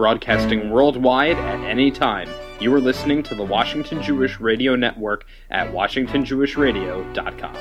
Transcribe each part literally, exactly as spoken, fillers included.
broadcasting worldwide at any time. You are listening to the Washington Jewish Radio Network at washington jewish radio dot com.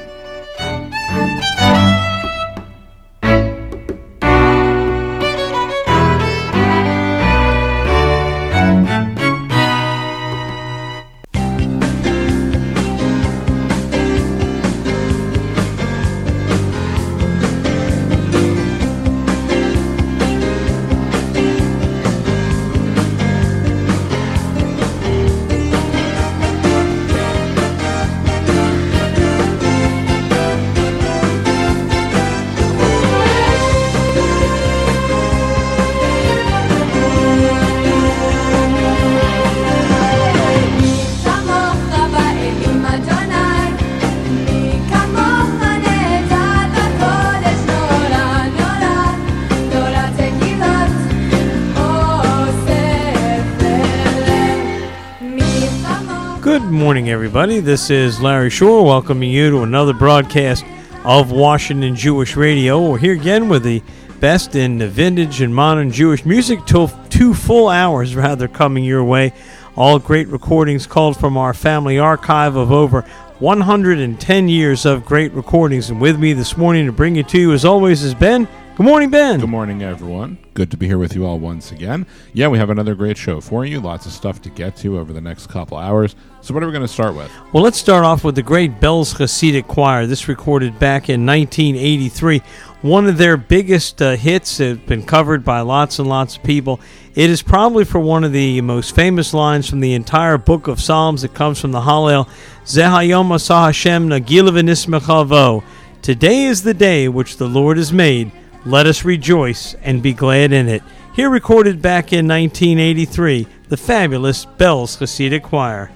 Good morning, everybody. This is Larry Shore welcoming you to another broadcast of Washington Jewish Radio. We're here again with the best in the vintage and modern Jewish music. Till two full hours, rather, coming your way. All great recordings called from our family archive of over one hundred ten years of great recordings. And with me this morning to bring it to you, as always, is Ben. Good morning, Ben. Good morning, everyone. Good to be here with you all once again. Yeah, we have another great show for you. Lots of stuff to get to over the next couple hours. So what are we going to start with? Well, let's start off with the great Belz Hasidic Choir. This recorded back in nineteen eighty-three. One of their biggest uh, hits. It's been covered by lots and lots of people. It is probably for one of the most famous lines from the entire book of Psalms. It comes from the Hallel. Zeh hayom asah Hashem nagil v'nismecha vo. Today is the day which the Lord has made. Let us rejoice and be glad in it. Here recorded back in nineteen eighty-three, the fabulous Belz Hasidic Choir.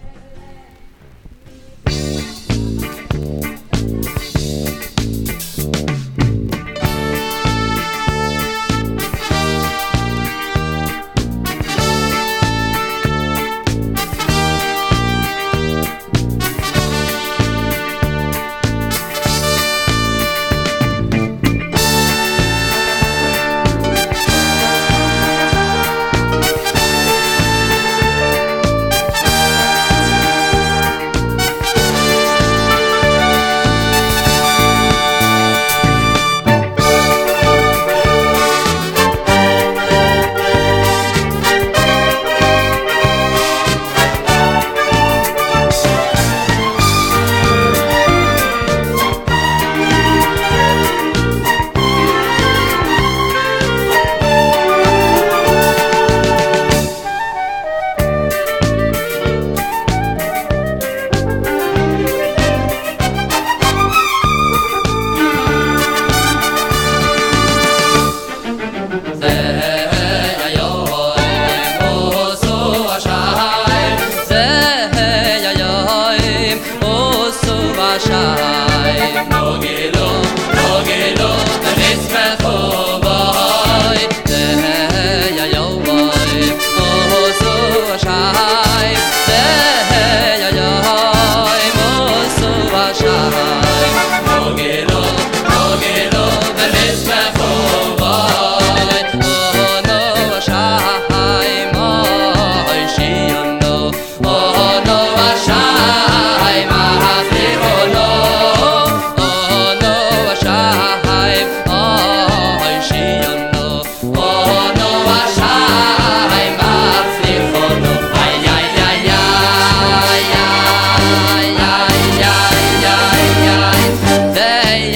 Hey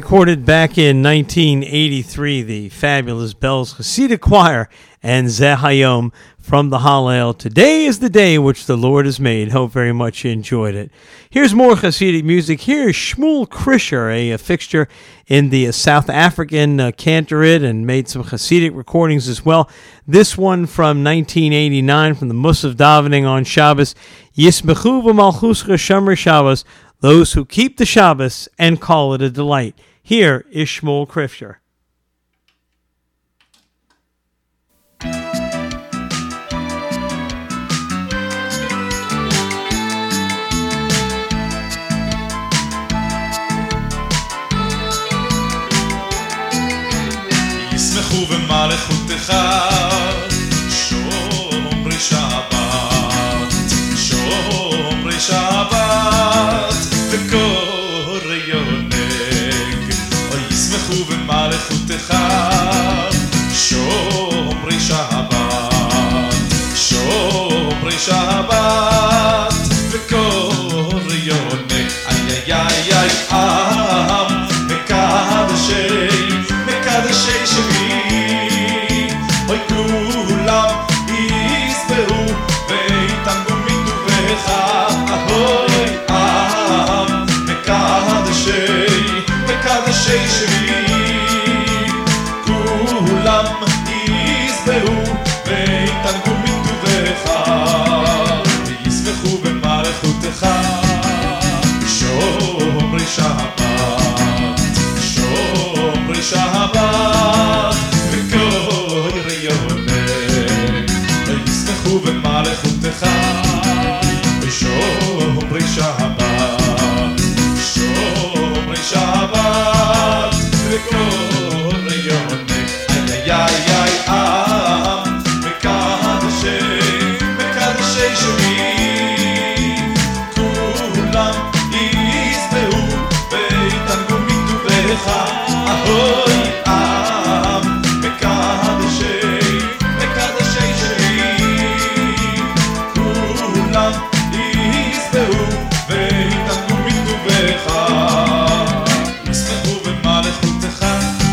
recorded back in nineteen eighty-three, the fabulous Bells Hasidic Choir and Zeh Hayom from the Hallel. Today is the day which the Lord has made. Hope very much you enjoyed it. Here's more Hasidic music. Here's Shmuel Krisher, a, a fixture in the uh, South African uh, Cantorit, and made some Hasidic recordings as well. This one from nineteen eighty-nine from the Musaf Davening on Shabbos. Yismechu v'malchuscha shomer Shabbos, those who keep the Shabbos and call it a delight. Here is Shmuel Krisher. ישמחו במלכותך שומרי שבת, שומרי שבת וקורא יונק. או ישמחו במלכותך שומרי שבת, שומרי שבת וקורא יונק. איי איי איי עם מקדשי מקדשי שבי, אוי כולם יסברו ויתענגו מטובך. אוי עם מקדשי מקדשי שבי, כולם יסברו ויתענגו מטובך. וישמחו במלכותך שומרי שבת, שומרי שבת וקורא יונק. וישמחו במלכותך שומרי שבת, שומרי שבת וקורא יונק. איי איי איי עם מקדשי מקדשי שבי, כולם יסברו ויתענגו מטובך. אוי עם מקדשי מקדשי שבי, כולם יסברו ויתענגו מטובך. ישמחו במלכותך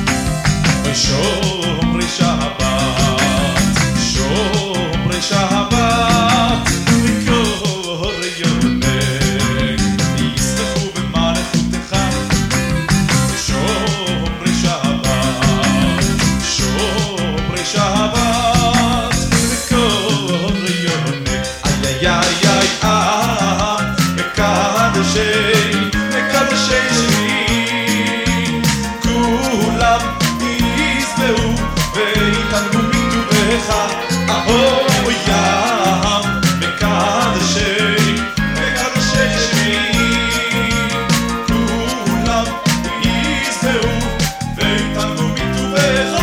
שומרי שבת, שומרי שבת וקורא יונק. ישמחו במלכותך שומרי שבת, שומרי שבת וקורא יונק. איי איי איי עם מקדשי מקדשי שבי, כולם יסברו ויתענגו מטובך. אוי עם מקדשי מקדשי שבי, כולם יסברו ויתענגו מטובך.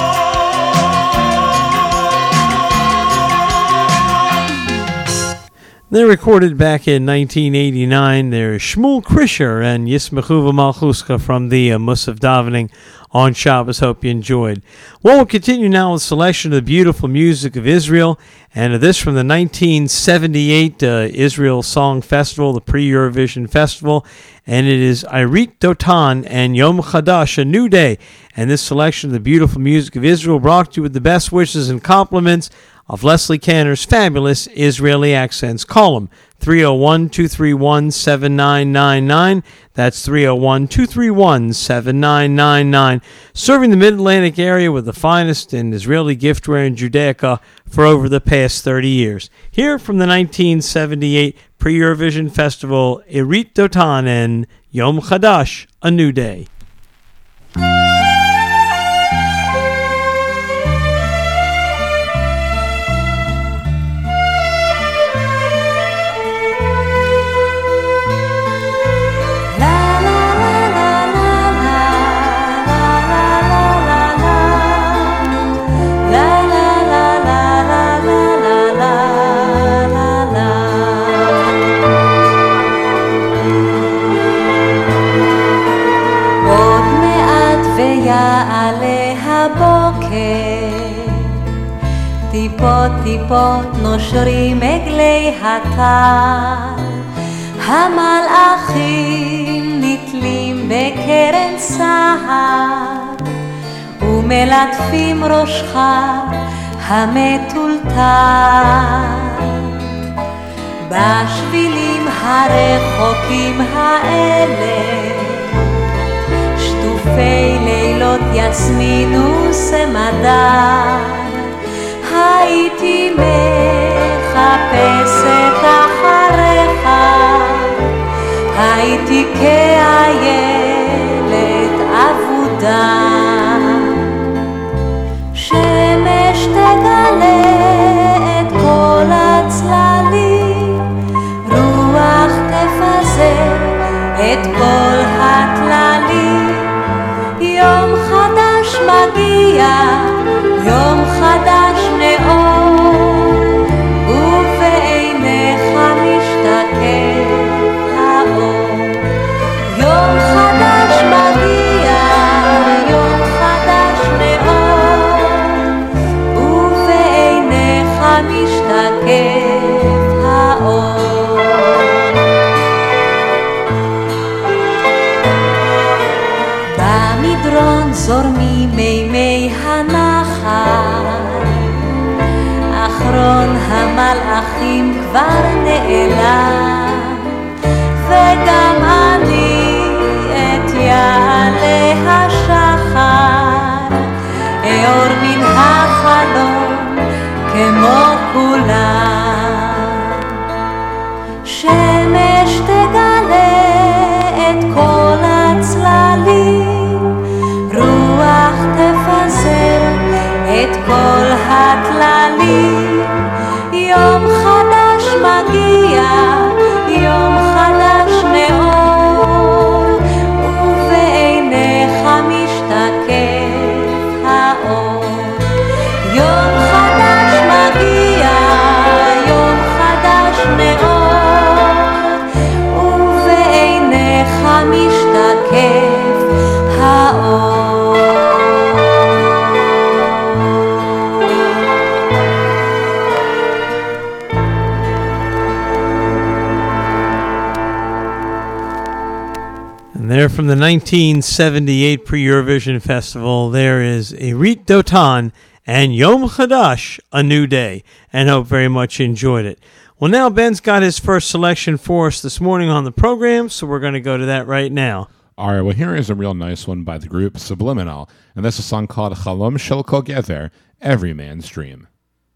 They're recorded back in nineteen eighty-nine. There's Shmuel Krisher and Yismechu v'malchuscha from the uh, Musaf Davening on Shabbos. Hope you enjoyed. Well, we'll continue now with a selection of the beautiful music of Israel, and of this from the nineteen seventy-eight uh, Israel Song Festival, the pre-Eurovision Festival, and it is Irit Dotan and Yom Chadash, a new day. And this selection of the beautiful music of Israel brought to you with the best wishes and compliments of Leslie Cantor's fabulous Israeli accents. Call him three oh one, two three one, seven nine nine nine. That's three oh one, two three one, seven nine nine nine. Serving the Mid-Atlantic area with the finest in Israeli giftware and Judaica for over the past thirty years. Here from the nineteen seventy-eight Pre-Eurovision Festival, Irit Dotan and Yom Chadash, a new day. טיפות טיפות נושרים עגלי הטל, המלאכים נתלים בקרן סהר ומלטפים ראשך המטולטל בשבילים הרחוקים האלה שטופי לילות יסמין וסמדר הייתי מחפשת אחריך הייתי כאיילת אבודה שמש תגלה את כל הצללים רוח תפזר את כל הטללים יום חדש מגיע יום חדש נאור ובעיניך משתקף האור יום חדש מגיע יום חדש נאור ובעיניך משתקף האור במדרון זורמים מימי הנחל אחרון המלאכים כבר נעלם וגם אני את יעלה השחר אור מן החלום כמו כולם שמש תגלה את כל הצללים רוח תפזר את כל הטללים יום חדש מגיע יום חדש נאור ובעיניך משתקף האור יום חדש מגיע יום חדש נאור ובעיניך משתקף האור There from the nineteen seventy-eight pre-Eurovision Festival, there is Irit Dotan and Yom Chadash, A New Day, and hope very much you enjoyed it. Well, now Ben's got his first selection for us this morning on the program, so we're going to go to that right now. All right, well, here is a real nice one by the group Subliminal, and this is a song called Chalom Shel Kol Gever, Every Man's Dream.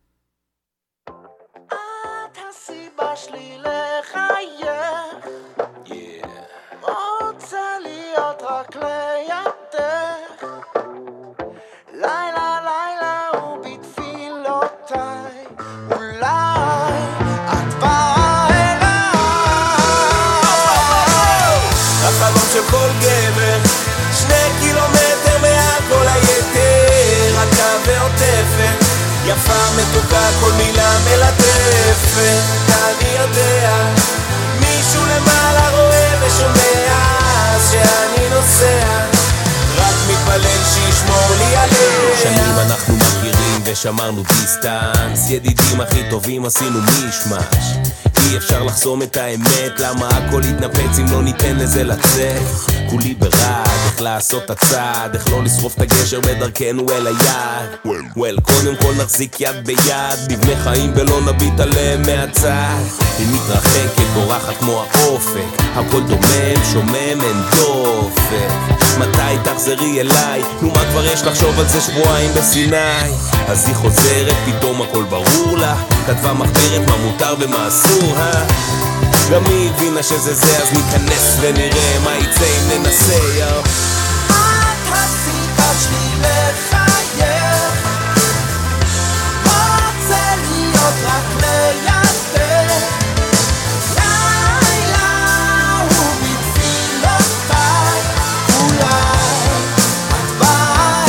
כל גבר שני קילומטר מעל כל היתר רכה ועוטפת יפה מתוקה כל מילה מלטפת אני יודע מישהו למעלה רואה ושומע שאני נוסע רק מתפלל שישמור לי עליה שנים אנחנו מכירים ושמרנו דיסטנס ידידים הכי טובים עשינו מישמש אי אפשר לחסום את האמת למה הכל יתנפץ אם לא ניתן לזה לצאת כולי ברד איך לעשות את הצעד איך לא לשרוף את הגשר בדרכנו אל היד well קודם כל נחזיק יד ביד נבנה חיים ולא נביט עליהם מהצד היא מתרחקת בורחת כמו האופק הכל דומם שומם אין דופק מתי תחזרי אליי נו מה כבר יש לחשוב על זה שבועיים בסיני אז היא חוזרת פתאום הכל ברור לה כתבה מחברת מה מותר ומה אסור גם היא הבינה שזה זה אז ניכנס ונראה מה יצא אם ננסה את הסיבה שלי לחייך רוצה להיות רק לידך לילה הוא בתפילותיי אולי את באה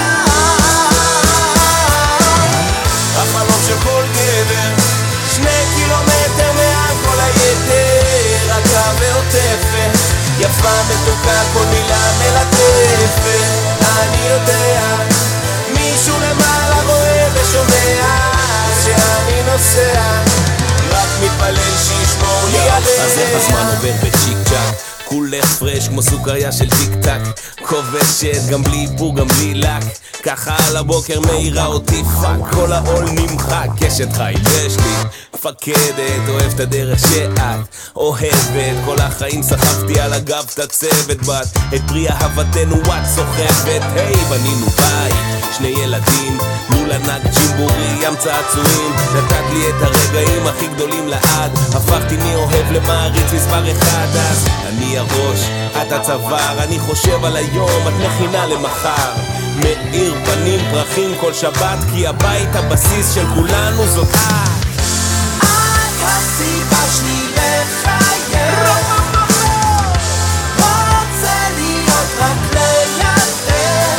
אליי החלום של כל גבר שני קילומטר מעל כל היתר רכה ועוטפת יפה מתוקה כל מילה מלטפת אני יודע מישהו למעלה רואה ושומע שאני נוסע רק מתפלל שישמור לי עליה אז איך הזמן עובר בצ'יק צ'אק כולך פרש כמו סוכריה של טיק טק, כובשת גם בלי איפור גם בלי לק, ככה על הבוקר מאירה אותי פאק, כל העול נמחק, קשת חיים יש לי מפקדת, אוהב את הדרך שאת אוהבת, כל החיים סחבתי על הגב את הצוות בת, את פרי אהבתנו את סוחבת, היי בנינו בית, שני ילדים, מול ענק ג'ימבורי, ים צעצועים, נתת לי את הרגעים הכי גדולים לעד, הפכתי מאוהב למעריץ מספר אחד, אז אני הראש, את הצוואר, אני חושב על היום, את מכינה למחר, מאיר פנים פרחים כל שבת, כי הבית הבסיס של כולנו זאת את. את הסיבה שלי לחייך, רוצה להיות רק לידך,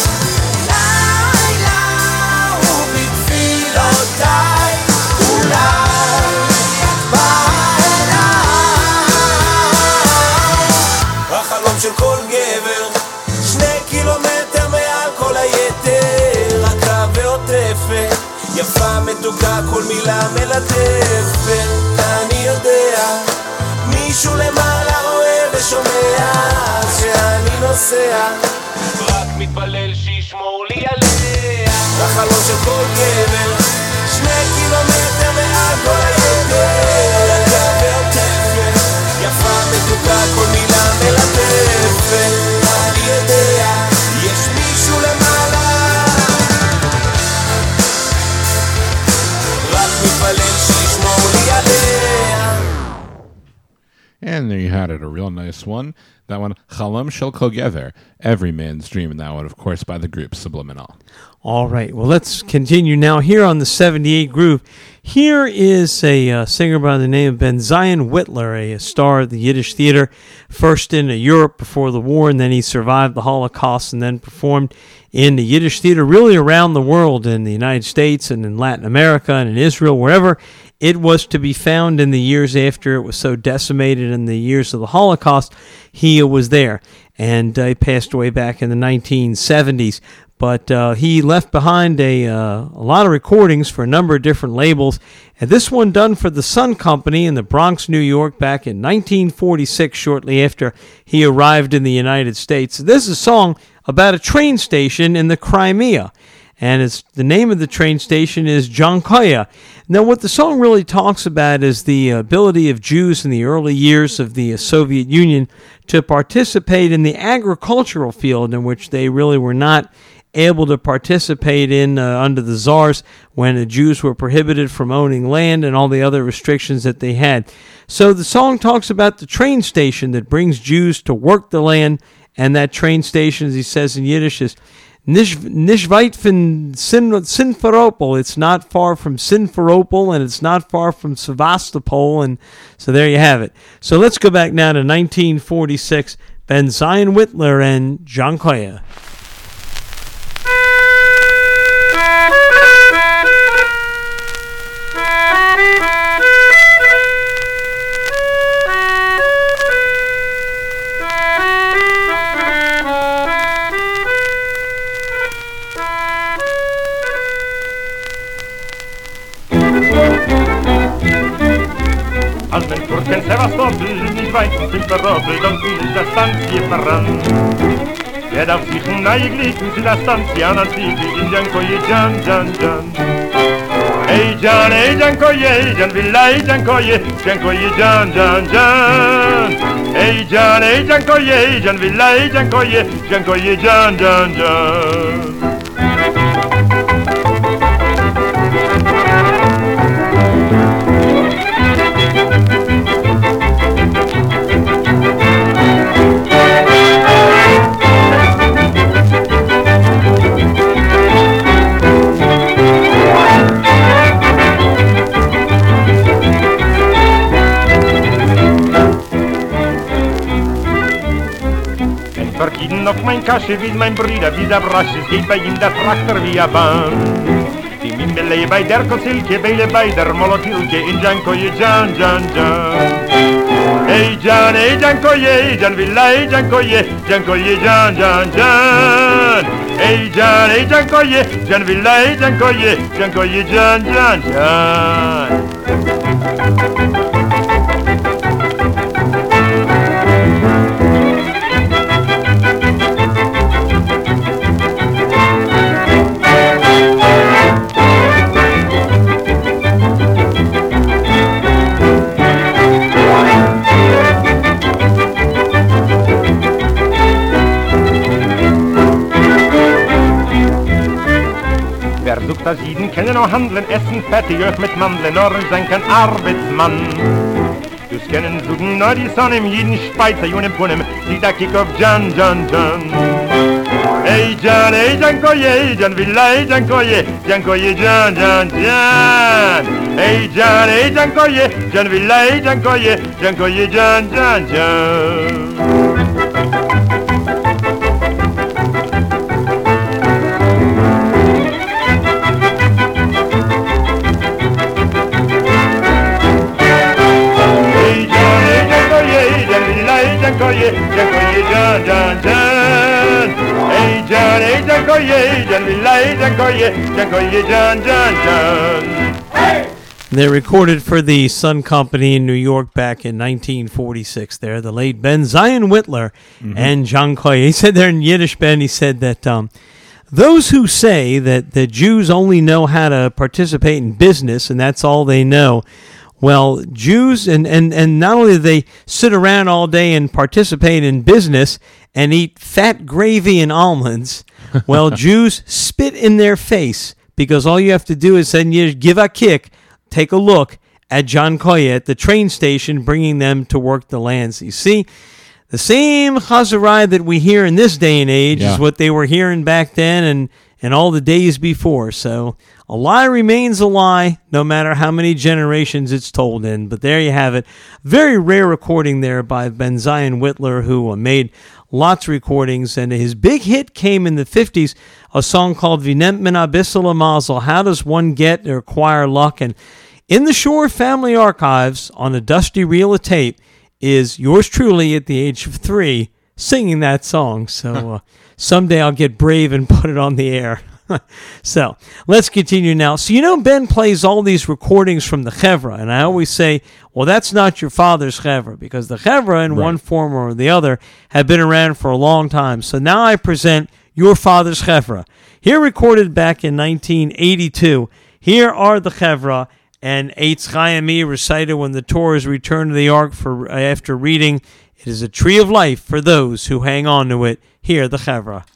לילה ובתפילותיי, אולי בעיניי. החלום של כל גבר, שני קילומטר מעל כל היתר, רכה ועוטפת, יפה מתוקה כל מילה מלטפת, אני יודע, מישהו למעלה רואה ושומע, שאני נוסע, רק מתפלל שישמור לי עליה. החלום של כל גבר, שני קילומטר מעל כל היתר, רכה ועוטפת, יפה מתוקה כל מילה מלטפת, אני יודע, יש מישהו למעלה, רק מתפלל שישמור לי עליה. And there you had it, a real nice one. That one, Chalom Shel Kol Gever, Every Man's Dream, and that one, of course, by the group Subliminal. All right, well, let's continue now here on the seventy-eight Groove. Here is a uh, singer by the name of Ben Zion Whitler, a, a star of the Yiddish theater, first in uh, Europe before the war, and then he survived the Holocaust and then performed in the Yiddish theater really around the world, in the United States and in Latin America and in Israel, wherever it was to be found in the years after it was so decimated in the years of the Holocaust. He was there, and uh, he passed away back in the nineteen seventies. But uh, he left behind a, uh, a lot of recordings for a number of different labels, and this one done for the Sun Company in the Bronx, New York, back in nineteen forty-six, shortly after he arrived in the United States. This is a song about a train station in the Crimea, and it's, the name of the train station is Jankoya. Now, what the song really talks about is the ability of Jews in the early years of the Soviet Union to participate in the agricultural field, in which they really were not able to participate in uh, under the Tsars, when the Jews were prohibited from owning land and all the other restrictions that they had. So the song talks about the train station that brings Jews to work the land, and that train station, as he says in Yiddish, is Nicht weit von Simferopol. It's not far from Simferopol, and it's not far from Sevastopol, and so there you have it. So let's go back now to nineteen forty-six, Ben Zion Whitler and Jankoya. Als men Turk en Sevastopol nicht weit von Simferopol, dann ist der Stanzie voran. Wer darf sich eigentlich zu der Stanzie an in Jankoye, Jan, Jan, Jan. Hey Jan, hey Jankoye, Jan Villai, Jankoye, Jankoye, Jan, Jan, Jan. Hey Jan, hey Jankoye, Jan Villai, Jankoye, Jankoye, Jan, Jan, Jan. Verkieden auf mein Kasche wie mein Bruder, wie der Brasch, es geht bei ihm der Traktor wie a Bahn. Die Mimbele bei der Kosilke, Beile bei der Molotilke, in Jankoye, Jan, Jan, Jan. Hey Jan, hey Jankoye, Jan Villai, Jankoye, Jankoye, Jan, Jan, Jan. Hey Jan, hey Jankoye, Jan Villai, Jankoye, Jankoye, Jan, Jan, Jan. kann ja noch handeln, essen, fertig, auch mit Mandeln, nur sein kein Arbeitsmann. Dus kennen suchen nur die Sonne im jeden Speizer, jungen Punem, sie da kick auf Jan, Jan, Jan. Hey Jan, hey Jan Koye, Jan Villay, Jan Koye, Jan Koye, Jan, Jan, Jan. Hey Jan, hey Jan Koye, Jan Villay, Jan Koye, Jan Koye, Jan, Jan, Jan. Jankoye, Jankoye, Jan, Jan, Jan. Hey Jan, hey Jankoye, Jan Villay, Jankoye, Jankoye, Jan, Jan, Jan. Hey! They recorded for the Sun Company in New York back in nineteen forty-six. There, the late Ben Zion Whitler mm-hmm. and John Koye. He said there in Yiddish, Ben, he said that um, those who say that the Jews only know how to participate in business and that's all they know, well, Jews, and, and, and not only do they sit around all day and participate in business and eat fat gravy and almonds, well, Jews spit in their face because all you have to do is then you give a kick, take a look at John Koye at the train station bringing them to work the lands. You see, the same chazarai that we hear in this day and age yeah. is what they were hearing back then and, and all the days before. So a lie remains a lie, no matter how many generations it's told in. But there you have it. Very rare recording there by Ben Zion Whitler, who uh, made lots of recordings. And his big hit came in the fifties, a song called V'nemt min Abissala Mazel, How Does One Get or Acquire Luck? And in the Shore Family Archives, on a dusty reel of tape, is yours truly at the age of three singing that song. So uh, someday I'll get brave and put it on the air. So let's continue now. So you know Ben plays all these recordings from the Chevra, and I always say, well, that's not your father's Chevra, because the Chevra in right. one form or the other have been around for a long time. So now I present your father's Chevra. Here recorded back in nineteen eighty-two, here are the Chevra, and Eitz Chaimi recited when the Torahs returned to the Ark for after reading, it is a tree of life for those who hang on to it. Here the Chevra.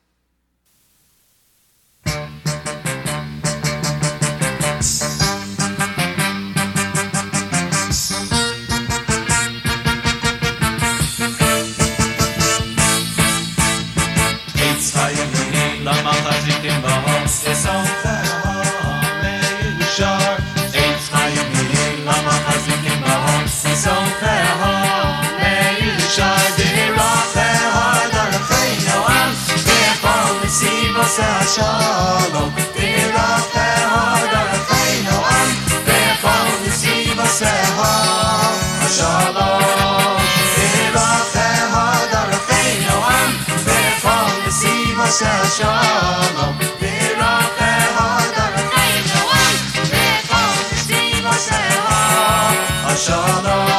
Shalom, Biracheha, Darafeinu Am, Bechol Nesivaseha, Shalom, Biracheha, Darafeinu Am, Bechol Nesivaseha, Shalom, Biracheha, Darafeinu Am, Bechol Nesivaseha, Shalom.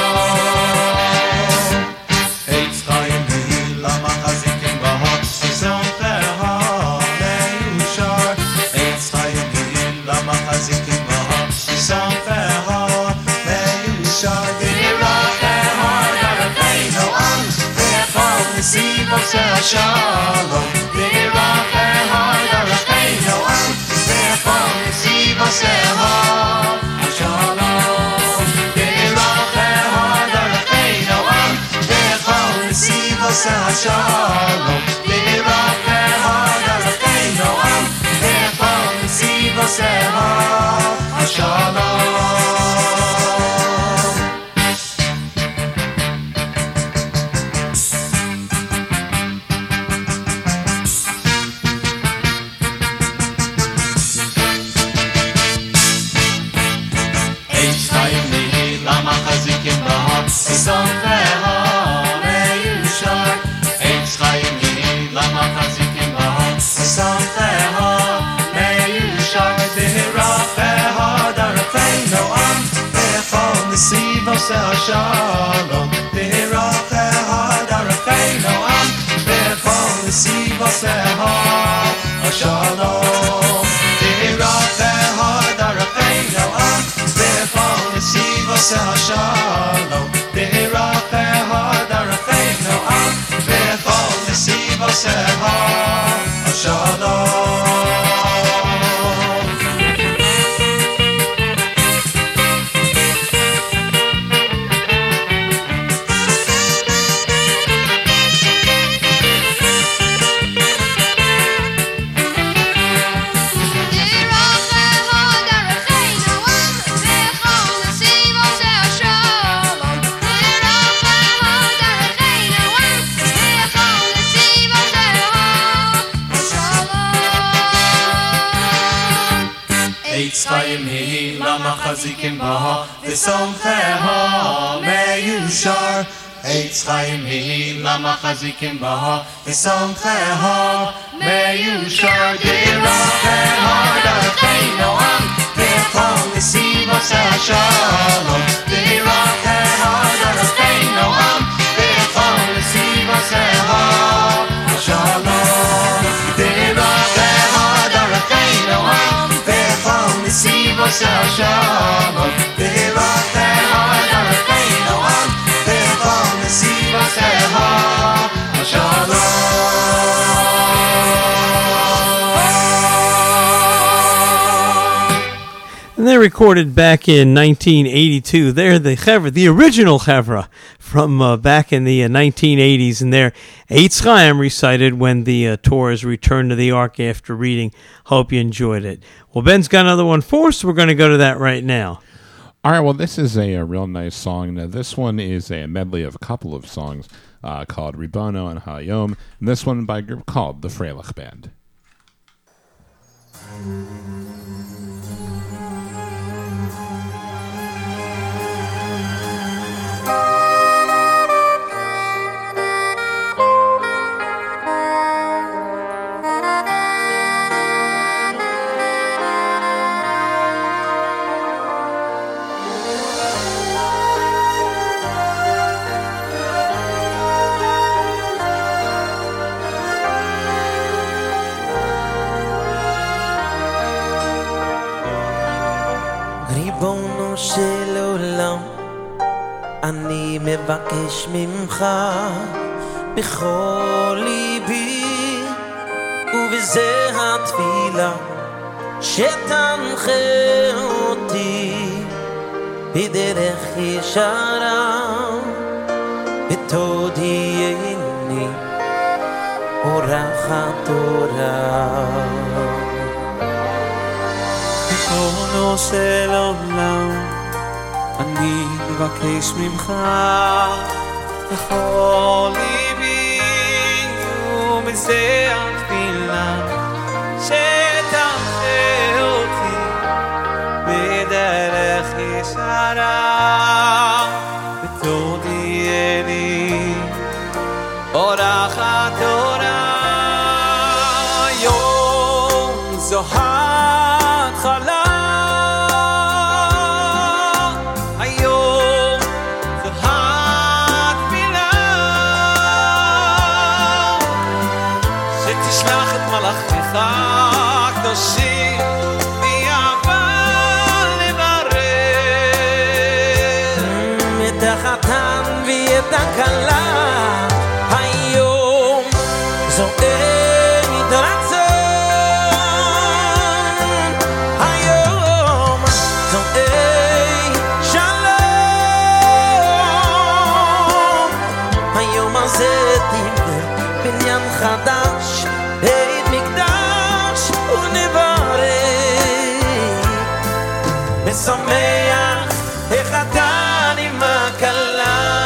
Eitz Chaimi, Lama Chazikim Bahot, Zomcheha. Shalom, Biracheha, Darafeinu Am, Bechol Nesivaseha, Shalom, Biracheha, Darafeinu Am, Bechol Nesivaseha, Shalom, Biracheha, Darafeinu Am, Bechol Nesivaseha, Shalom. Shalom, Biracheha, Darafeinu Am, Bechol Nesivaseha, Shalom, Biracheha, Darafeinu Am, Bechol Nesivaseha, Shalom, Biracheha, Darafeinu Am, Bechol Nesivaseha, Shalom. יהי למחזיקים בה ושומחיה מיושר עץ חיים היא למחזיקים בה ושומחיה מיושר דרכיה דרכנו עם וכל נסיב עושה השלום דרכיה דרכנו עם וכל נסיב עושה השלום דרכיה דרכנו עם וכל נסיב עושה השלום דרכיה דרכנו עם וכל נסיב עושה השלום. And they recorded back in nineteen eighty-two. They're the Chevra, the original Chevra from uh, back in the uh, nineteen eighties. And their Eitz Chaim recited when the uh, Torahs returned to the Ark after reading. Hope you enjoyed it. Well, Ben's got another one for us. So we're going to go to that right now. All right, well, this is a, a real nice song. Now, this one is a medley of a couple of songs uh, called Ribono and Hayom. And this one by a group called the Freilich Band. ריבונו של עולם, אני מבקש ממך בכל ליבי, ובזה התפילה שתנחה אותי בדרך ישרה, ותודיעני אורך התורה. ריבונו של עולם, אני מבקש ממך בכל ליבי, ובזה התפילה שתנחה אותי בדרך ישרה, ותודיעני אורך התורה. יום זו התחלה, היום זו התפילה, שתשלח את מלאכיך הקדושים באהבה לברך את החתן ואת הכלה. היום זו עת רצון, היום זו עת שלום, היום הזה תבנה בניין חדש, בית מקדש ונברך ושמח החתן עם הכלה.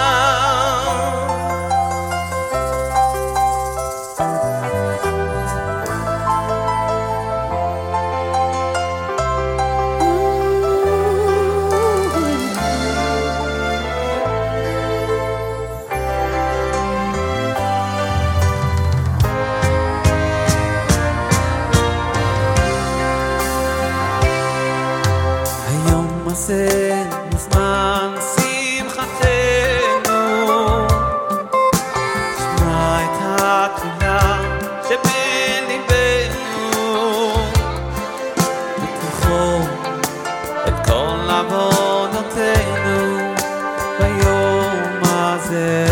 היום הזה מזמן שמחתנו, שמע את התפילה שבליבנו, ותמחור את כל עוונותינו ביום הזה.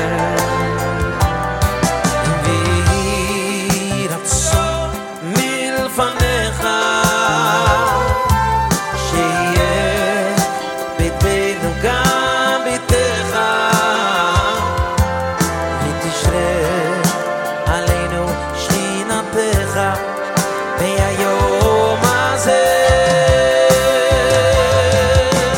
ויהי רצון מלפניך שיהיה ביתנו גם ביתך, ותשרה עלינו שכינתך ביום הזה.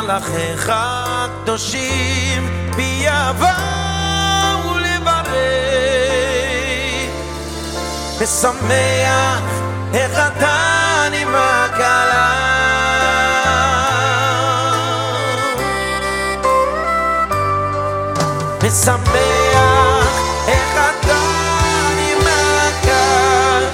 מלאכיך הקדושים ביבואו לברך ושמח החתן עם הכלה ושמח החתן עם הכלה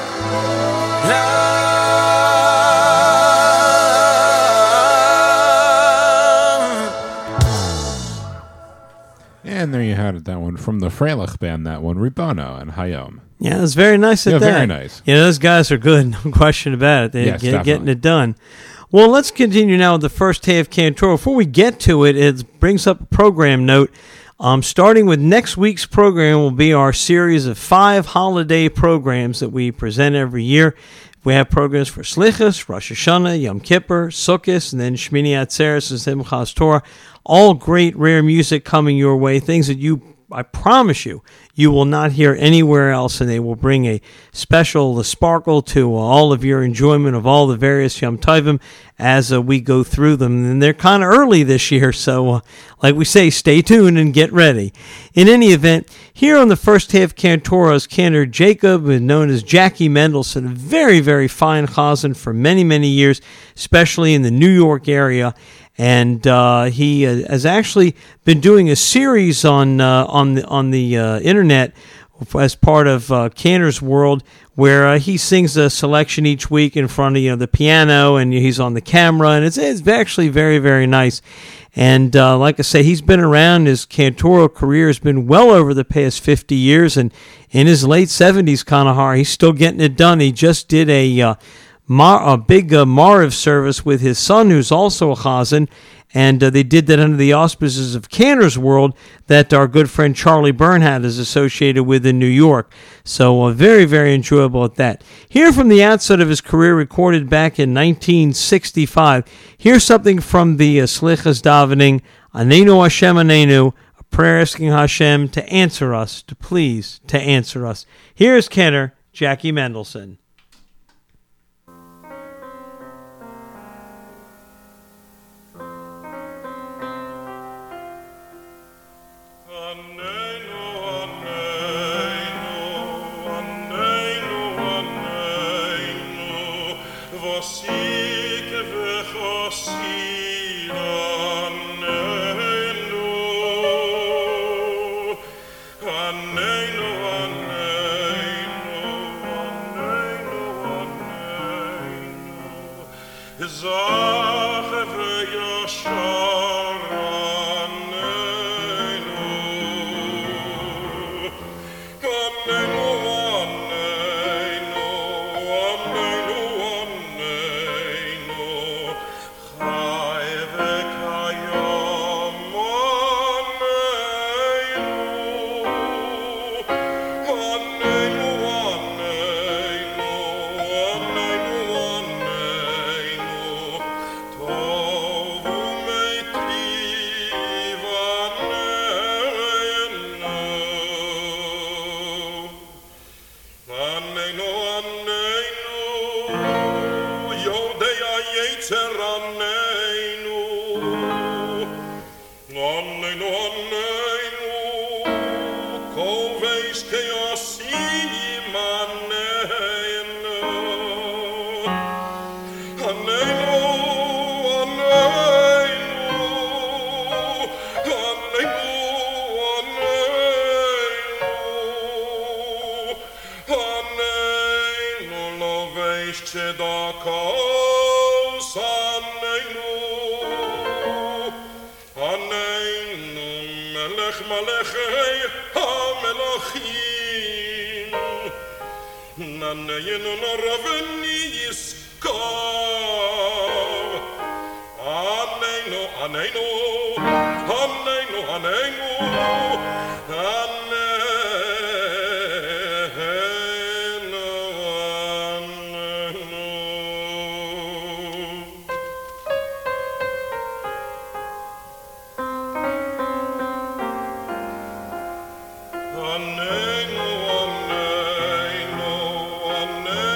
And there you had it, that one from the Freilich band, that one, Ribono and Hayom. Yeah, it was very nice at Yeah, that. very nice. Yeah, those guys are good, no question about it. They're Yes, get, getting definitely. it done. Well, let's continue now with the first half Cantor. Before we get to it, it brings up a program note. Um, starting with next week's program will be our series of five holiday programs that we present every year. We have programs for Slichus, Rosh Hashanah, Yom Kippur, Sukkot, and then Shmini Atzeres and Simchas Torah. All great, rare music coming your way, things that you, I promise you, you will not hear anywhere else, and they will bring a special sparkle to uh, all of your enjoyment of all the various Yom Tovim as uh, we go through them. And they're kind of early this year, so uh, like we say, stay tuned and get ready. In any event, here on the first half Cantora's Cantor Jacob, known as Jackie Mendelson, a very, very fine chazan for many, many years, especially in the New York area. And uh, he uh, has actually been doing a series on uh, on the on the uh, internet as part of uh, Cantor's World, where uh, he sings a selection each week in front of you know the piano, and he's on the camera, and it's it's actually very very nice. And uh, like I say, he's been around. His cantorial career has been well over the past fifty years, and in his late seventies, kind of hard. He's still getting it done. He just did a uh, Mar- a big uh, Mariv service with his son, who's also a chazan, and uh, they did that under the auspices of Cantor's World that our good friend Charlie Bernhardt is associated with in New York. So uh, very, very enjoyable at that. Here from the outset of his career, recorded back in nineteen sixty-five, here's something from the uh, Slichas davening, Anenu Hashem Anenu, a prayer asking Hashem to answer us, to please, to answer us. Here's Cantor, Jackie Mendelson.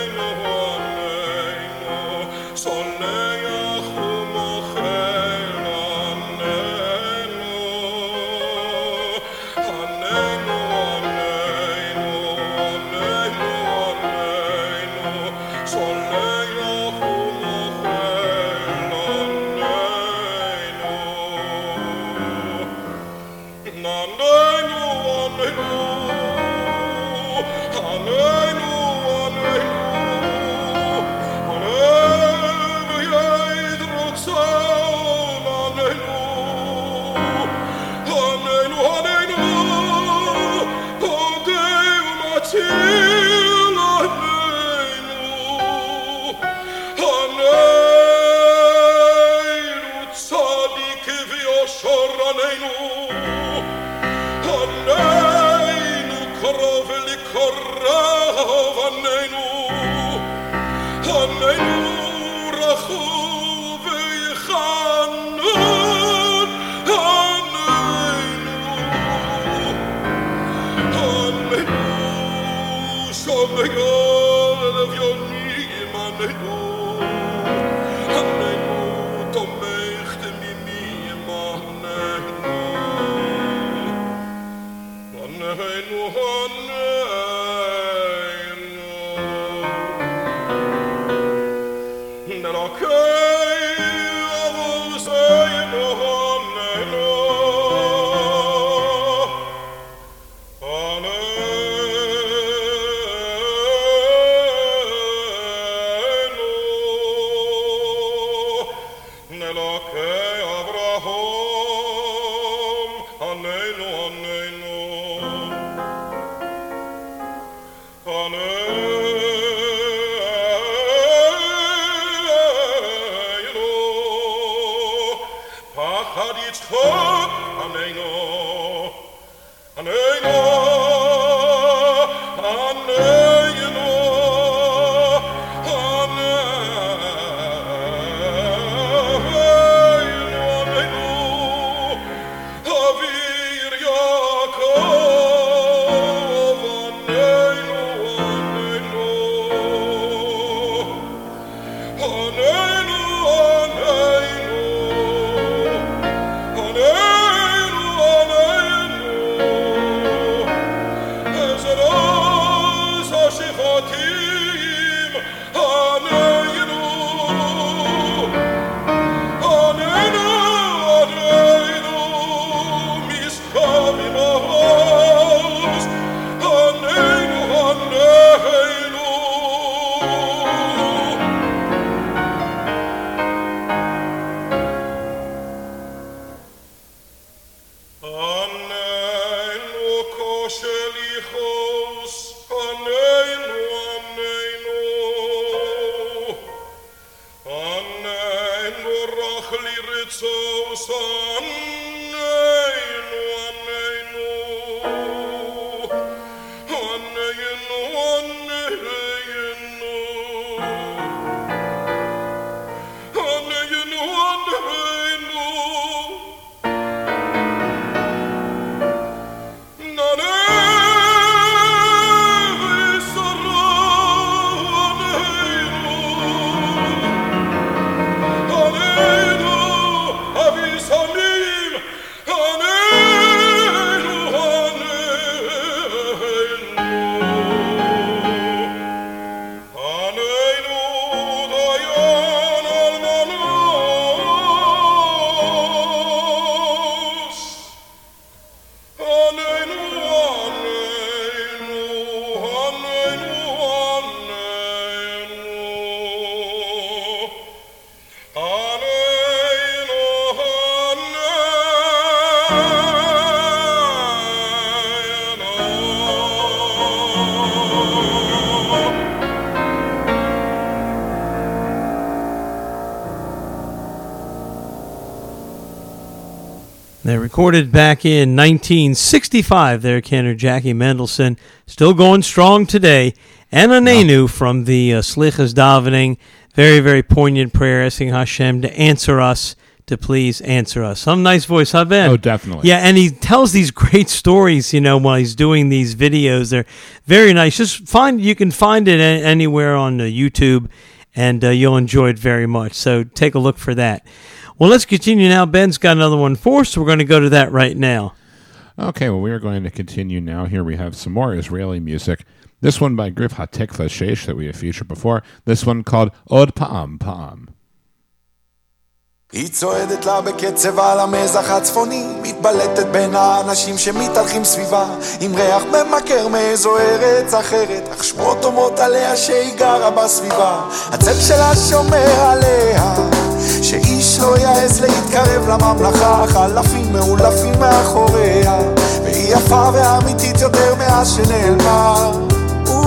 Sonne ja chum ochel יציל עלינו, עננו צדיק ויושר עננו, עננו קרוב לקרב עננו, עננו רחום ויחנן עננו, עננו שומע לוויונים עננו, עננו תומך תמימים עננו, עננו עננו נלוקי אבוזינו עננו, נלוקי אברהם עננו עננו, עננו פחד יצחק עננו, עננו עננו אוויר יעקב עננו, עננו עננו עננו עננו איזה רוז השבטים עננו, עננו עננו משכב עמוס עננו עננו עננו כושל יכעוס עננו עננו, עננו רך לרצוס עננו עננו, עננו עננו עננו עננו They recorded back in nineteen sixty-five there, Ken or Jackie Mendelson, still going strong today. And Anenu yeah. from the uh, Slichas Davening, very, very poignant prayer, asking Hashem to answer us, to please answer us. Some nice voice, huh, Ben? Oh, definitely. Yeah, and he tells these great stories, you know, while he's doing these videos. They're very nice. Just find, you can find it a- anywhere on uh, YouTube, and uh, you'll enjoy it very much. So take a look for that. Well, let's continue now. Ben's got another one for us, so we're going to go to that right now. Okay, well, we are going to continue now. Here we have some more Israeli music. This one by Grif HaTikva Sheish that we have featured before. This one called Od Pa'am Pa'am. היא צועדת לה בקצב על המזח הצפוני, מתבלטת בין האנשים שמתהלכים סביבה, עם ריח ממכר מאיזו ארץ אחרת, אך שמות אומרות עליה שהיא גרה בסביבה. הצל שלה שומר עליה, שאיש לא יעז להתקרב לממלכה, חלפים מאולפים מאחוריה, והיא יפה ואמיתית יותר מאז שנעלמה.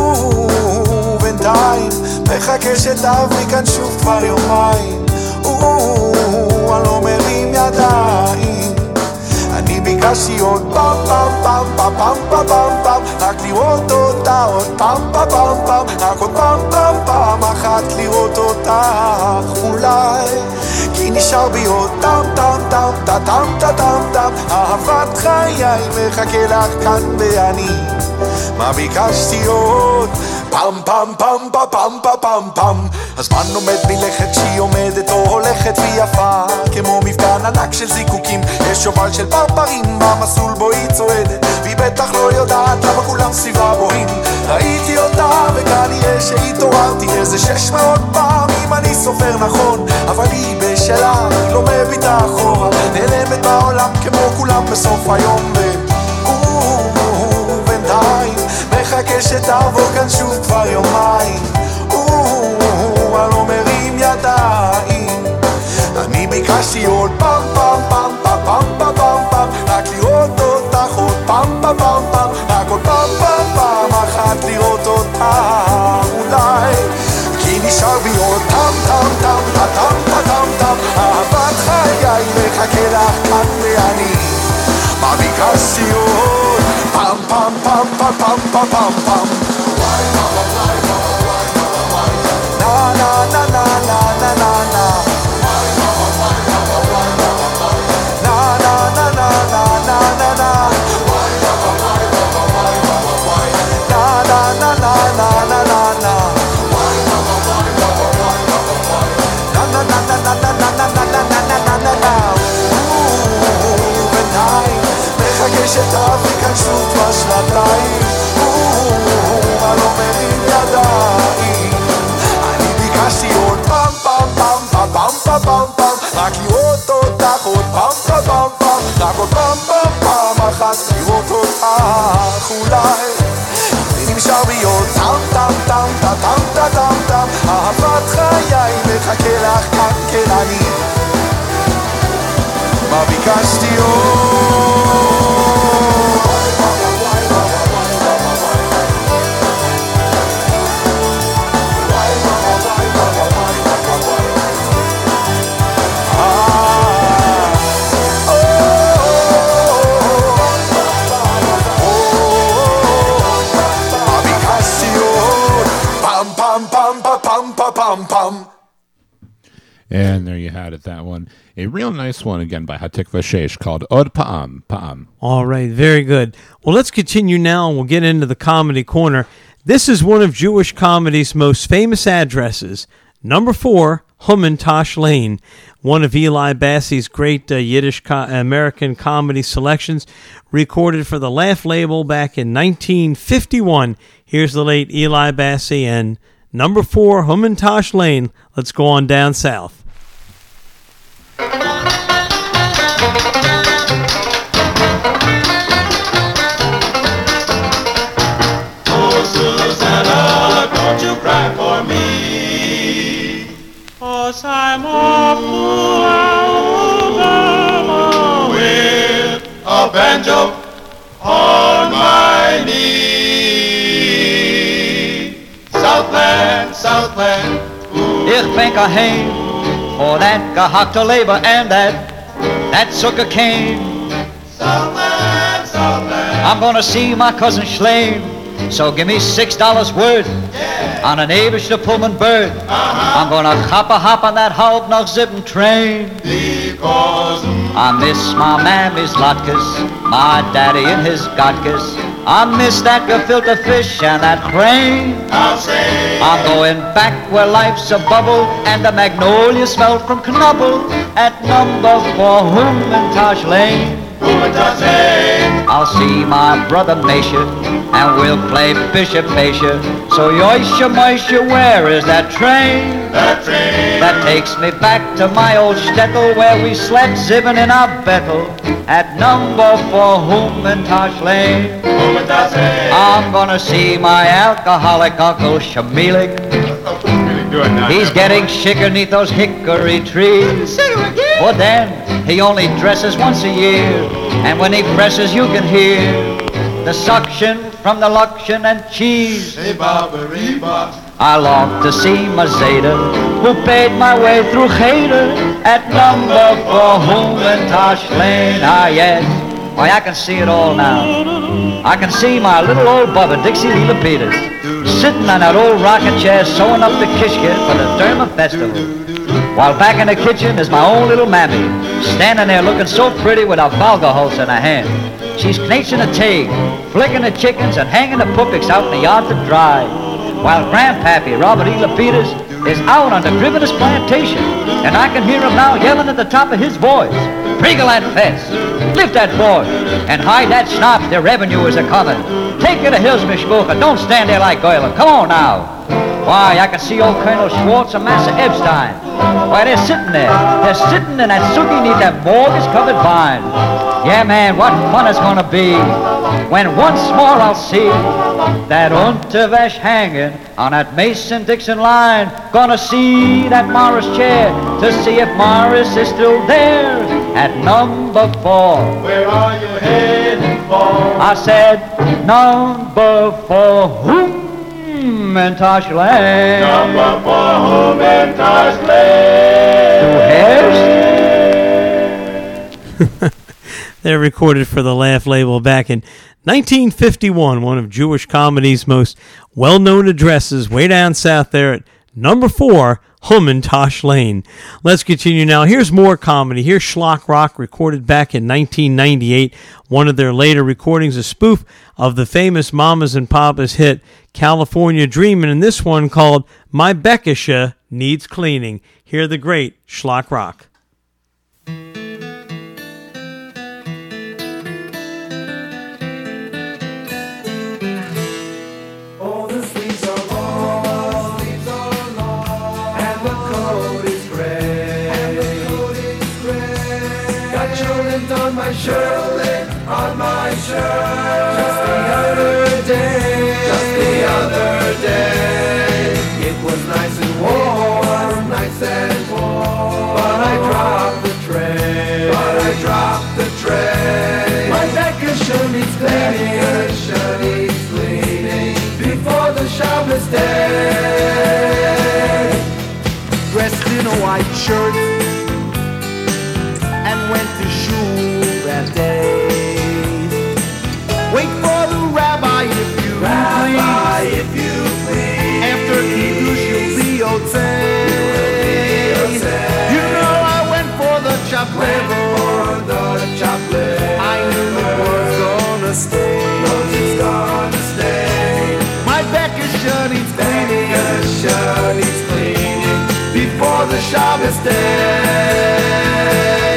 בינתיים מחכה שתעברי כאן שוב כבר יומיים. אני לא מרים ידיים. אני ביקשתי עוד פעם פעם פעם פעם פעם פעם פעם פעם רק לראות אותה עוד פעם פעם פעם פעם רק עוד פעם פעם פעם אחת לראות אותך אולי כי נשאר בי עוד טם טם טם טם טם טם טם טם אהבת חיי מחכה לך כאן ואני מה ביקשתי עוד פעם פעם פעם פעם פעם פעם פעם פעם הזמן עומד מלכת כשהיא עומדת או הולכת ויפה כמו מפגן ענק של זיקוקים יש שובל של פרפרים במסלול בו היא צועדת והיא בטח לא יודעת למה כולם סביבה בוהים ראיתי אותה וכנראה שהתעוררתי איזה שש מאות פעם אם אני סופר נכון אבל היא בשלה היא לא מביטה אחורה נעלמת בעולם כמו כולם בסוף היום ובינתיים מחכה שתעבור כאן שוב כבר יומיים אני לא מרים ידיים אני ביקשתי עוד פעם פעם פעם פעם פעם פעם פעם פעם רק לראות אותך עוד פעם פעם פעם פעם רק עוד פעם פעם פעם אחת לראות אותך אולי כי נשאר בי עוד טם טם טם טם טם טם טם אהבת חיי מחכה לך כאן ואני מה ביקשתי עוד פעם פעם פעם פעם פעם פעם פעם פעם na na na na na na na na שתעברי כאן שוב כבר שנתיים אני לא מרים ידיים אני ביקשתי עוד פעם פעם פעם פעם פעם פעם פעם פעם רק לראות אותך עוד פעם פעם פעם פעם רק עוד פעם פעם פעם אחת לראות אותך אולי אני נמשאר בי עוד טם טם טם טם טם טם טם טם אהבת חיי מחכה לך כאן כן אני מה ביקשתי עוד And there you had it, that one. A real nice one, again, by Hatikva Sheish, called Od Pa'am, Pa'am. All right, very good. Well, let's continue now, and we'll get into the comedy corner. This is one of Jewish comedy's most famous addresses. Number four, Hamantash Lane, one of Eli Bassey's great uh, Yiddish co- American comedy selections, recorded for the Laugh label back in nineteen fifty-one. Here's the late Eli Bassey and number four, Hamantash Lane. Let's go on down south. Oh, Susanna, don't you cry for me, 'cause I'm off to Alabama with a banjo on my knee. Southland, Southland, ooh. Ich bin geheim for that gehackte labor and that, that sucker cane. Southland, Southland, I'm gonna see my cousin Schlein, so give me six dollars worth yeah. on an Abish to Pullman bird. Uh-huh. I'm gonna hop a hop on that Haub noch zippen train. Because I miss my mammy's latkes, my daddy and his gotkes. I miss that gefilte fish and that crane. I'll say I'm going back where life's a bubble and the magnolia smell from Knubbel at number four Hamantash Lane. Hamantash Lane. I'll see my brother Mesha and we'll play Bishop Mesha. So Yoisha Moisha, where is that train? That train that takes me back to my old shtetl where we slept zibbing in our bettel at number four Hamantash Lane. Hamantash Lane. I'm gonna see my alcoholic uncle Shamilik. He's getting shicker neath those hickory trees. But then he only dresses once a year, and when he presses you can hear the suction from the luncheon and cheese. Reba, reba. I long to see my Zeta, who paid my way through Cheder at number four Humentosh Lane. Ah, yes. Why, I can see it all now. I can see my little old Bubba, Dixie Lee Peters, sitting on that old rocking chair sewing up the kishkit for the Derma Festival. While back in the kitchen is my own little mammy, standing there looking so pretty with a Valgahals in her hand. She's knacing a tag, flicking the chickens and hanging the puppies out in the yard to dry. While Grandpappy Robert E. Peters is out on the Grivenous plantation, and I can hear him now yelling at the top of his voice, "Wriggle that fence, lift that board, and hide that schnapps, the revenue is a-coming. Take it to Hills, Mishbucha, don't stand there like Goyla, come on now." Why, I can see old Colonel Schwartz and Massa Epstein. Why, they're sitting there, they're sitting in that sookie neath that mortgage-covered vine. Yeah, man, what fun it's gonna be when once more I'll see that Unterwäsch hanging on that Mason-Dixon line. Gonna see that Morris chair to see if Morris is still there at number four. Where are you heading for? I said number four, Humentosh Lane. Number four, Humentosh Lane. Two hairs? They're recorded for the Laugh label back in nineteen fifty-one, one of Jewish comedy's most well-known addresses way down south there at number four, Humentosh Lane. Let's continue now. Here's more comedy. Here's Schlock Rock, recorded back in nineteen ninety-eight. One of their later recordings, a spoof of the famous Mamas and Papas hit California Dreamin', and this one called My Beckisha Needs Cleaning. Hear the great Schlock Rock. Shirley on my shirt. Just the other day, just the other day, it was nice and warm, nice and warm. But I dropped the tray, but I dropped the tray. My Beckisha needs cleaning, Beckisha needs cleaning before the Shabbos day. Dressed in a white shirt and went to shul that day. Wait for the rabbi if you rabbi, please. If you please. After Kiddush you'll be okay. You know I went for the chocolate. For the chocolate. I knew it was gonna stay. Knows it's gonna stay. My Beckisha needs cleaning. Beckisha needs cleaning before the Shabbos day.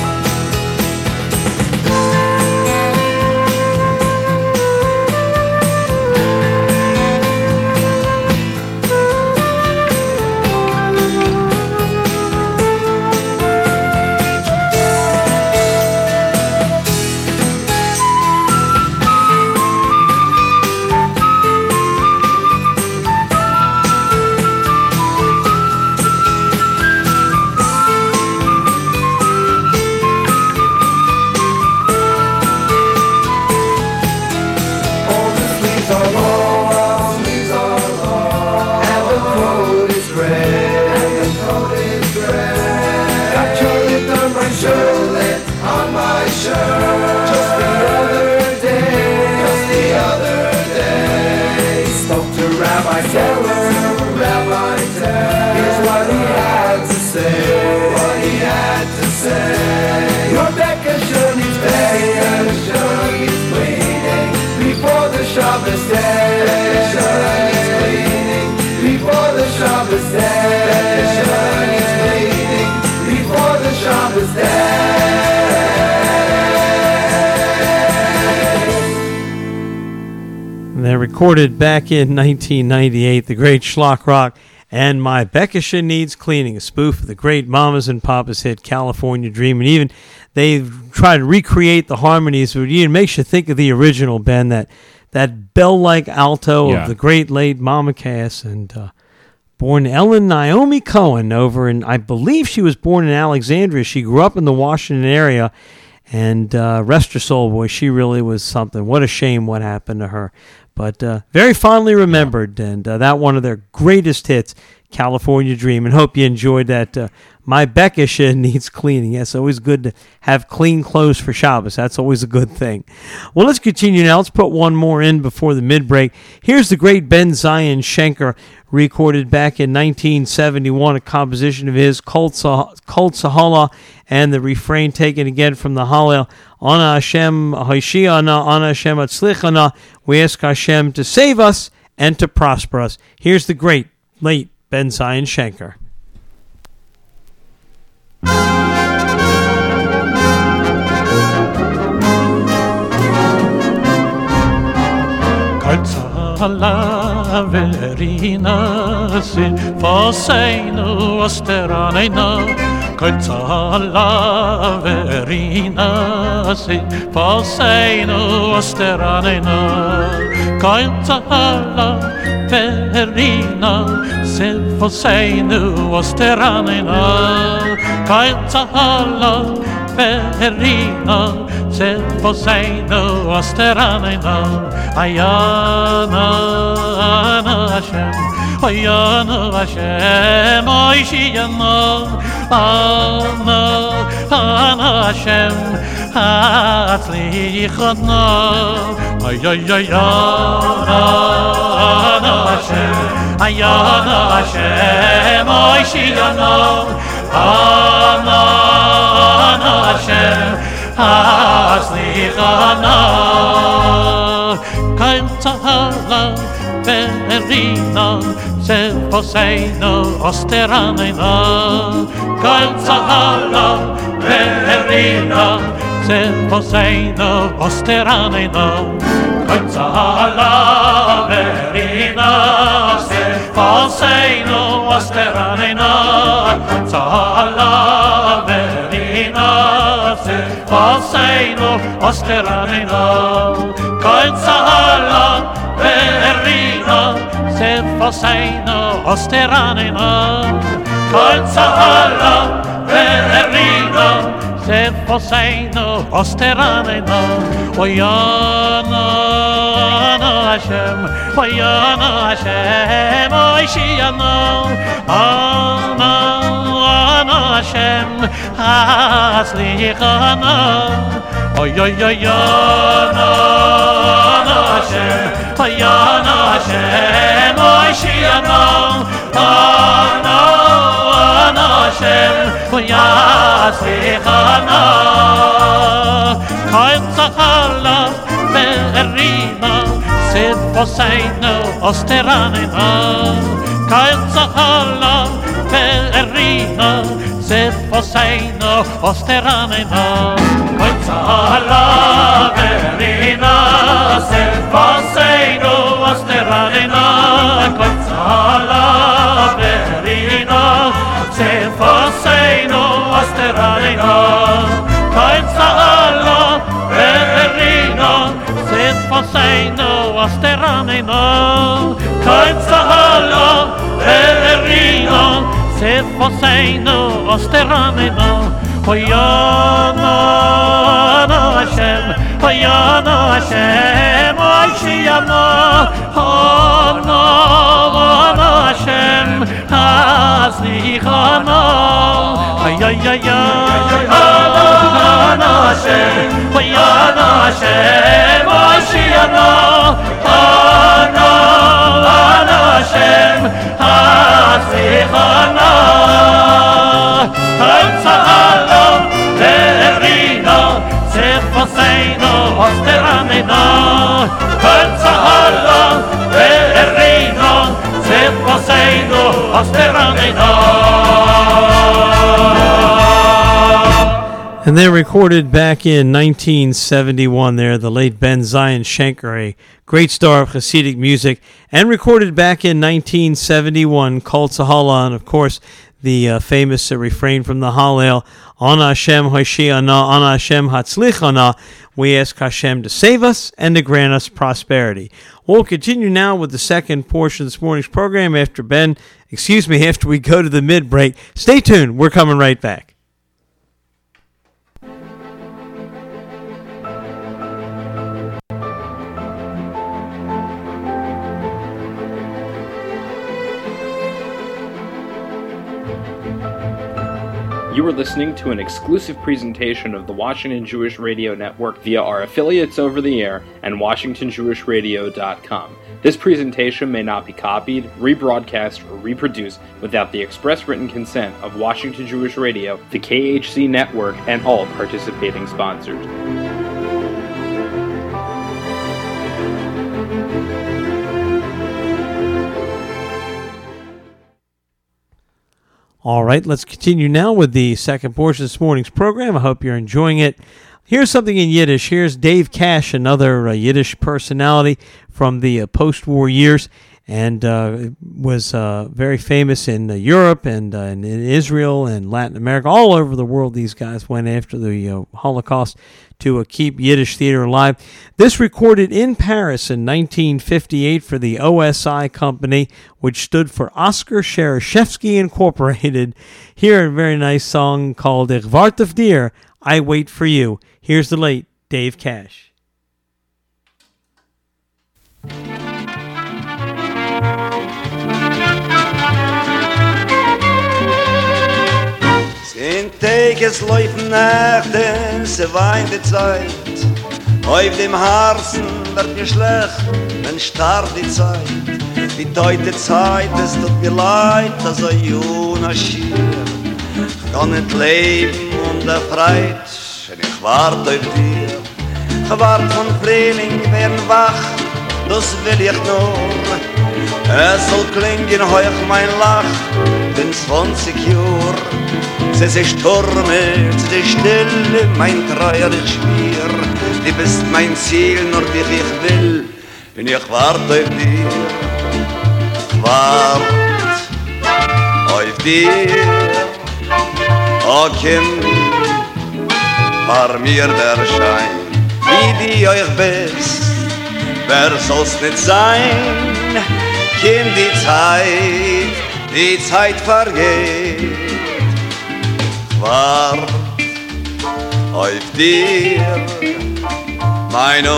They're recorded back in nineteen ninety-eight, the great Schlock Rock and My Beckisha Needs Cleaning, a spoof of the great Mamas and Papas hit California Dream. And even they've tried to recreate the harmonies, but it makes you think of the original, Ben, that that bell-like alto Yeah. of the great late Mama Cass, and uh, born Ellen Naomi Cohen over in, I believe she was born in Alexandria. She grew up in the Washington area, And uh, rest her soul, boy, she really was something. What a shame what happened to her. But uh, very fondly remembered, and uh, that one of their greatest hits, California Dream. And hope you enjoyed that. Uh, my Beckisha needs cleaning. Yes, always good to have clean clothes for Shabbos. That's always a good thing. Well, let's continue now. Let's put one more in before the mid-break. Here's the great Ben Zion Shenker, recorded back in nineteen seventy-one, a composition of his, Kol Tzahala, and the refrain taken again from the Hallel, Ana Hashem Hoshiyana, Ana Hashem Atzlichana. We ask Hashem to save us and to prosper us. Here's the great, late Ben Zion Shenker. Hala verina sin foseinu osteranena Hala verina sin foseinu osteranena Hala verina sin foseinu osteranena Hala verina sin foseinu osteranena Ayana Ana Hashem, Ayana Hashem, Oishiyana, Ana, Ana Hashem, Atzlichana, Ayayayana, Ana Hashem, Ayana Hashem, Oishiyana, Ana, Ana Hashem, Atzlichana. Kol Tzahala verina se foseinu osteranena Kol Tzahala verina se foseinu osteranena Kol Tzahala verina se foseinu osteranena Kol Tzahala verina se foseinu osteranena Kol Tzahala verina se foseinu osteranena Kol Tzahala verina se foseinu osteranena Oyana Ana Hashem Oyana Hashem Oishiyana Ana Ana Hashem Atzlichana Oyayayana Hashem, Hayana Hashem, Oishiyana, Ana, Ana Hashem, Yatzlichana, Kol Tzahala verina, se foseinu osteranena, Kol Tzahala verina, se foseinu osteranena, Kol Tzahala verina, se foseinu osteranena, Kol Tzahala verina, se foseinu osteranena, Kol Tzahala verina, se foseinu osteranena, Kol Tzahala verina, se foseinu osteranena, Oyana Ana Hashem, Oyana Hashem, Oishiyana, Ana Ana Hashem, Atzlichana, Ayayayana Ana Hashem, Oyana Hashem, Oishiyana, Ana Ana Hashem, Atzlichana, Kol Tzahala verina, se foseinu osteranena, Kol Tzahala verina, se foseinu osteranena. And they're recorded back in nineteen seventy-one there, the late Ben Zion Shenker, a great star of Hasidic music, and recorded back in nineteen seventy-one, Kol Tzahala, and of course, the uh, famous uh, refrain from the Hallel, Ana Hashem Hoshiyana, Ana Hashem Hatzlichana. We ask Hashem to save us and to grant us prosperity. We'll continue now with the second portion of this morning's program after Ben, excuse me, after we go to the mid-break. Stay tuned. We're coming right back. You are listening to an exclusive presentation of the Washington Jewish Radio Network via our affiliates over the air and Washington Jewish Radio dot com. This presentation may not be copied, rebroadcast, or reproduced without the express written consent of Washington Jewish Radio, the K H C Network, and all participating sponsors. All right, let's continue now with the second portion of this morning's program. I hope you're enjoying it. Here's something in Yiddish. Here's Dave Cash, another uh, Yiddish personality from the uh, post-war years, and uh, was uh, very famous in uh, Europe and uh, in, in Israel and Latin America. All over the world, these guys went after the uh, Holocaust to uh, keep Yiddish theater alive. This recorded in Paris in nineteen fifty-eight for the O S I Company, which stood for Oscar Shereshevsky Incorporated. Here, a very nice song called Ich wart auf dir, I Wait for You. Here's the late Dave Cash. Zehn Tages laufen Nächte, se weint die Zeit. Auf dem Herzen wird mir schlecht, wenn starrt die Zeit. Die teute Zeit, es tut mir leid, dass ein junger Schier. Ich kann nicht leben und erfreit, wenn ich wart auf dir. Ich wart von Frühling, werden wach, das will ich nur. Es soll klingen heuch mein Lach, bin zwanzig Jahre. Sie sich stürme, sie ist stille, mein treuer ich schmier. Du bist mein Ziel, nur dich ich will, wenn ich wart auf dir. Wart auf dir, o Kind, war mir der Schein, wie die euch bist, wer soll's nicht sein? Kind, die Zeit, die Zeit vergeht. Wart auf dir, mein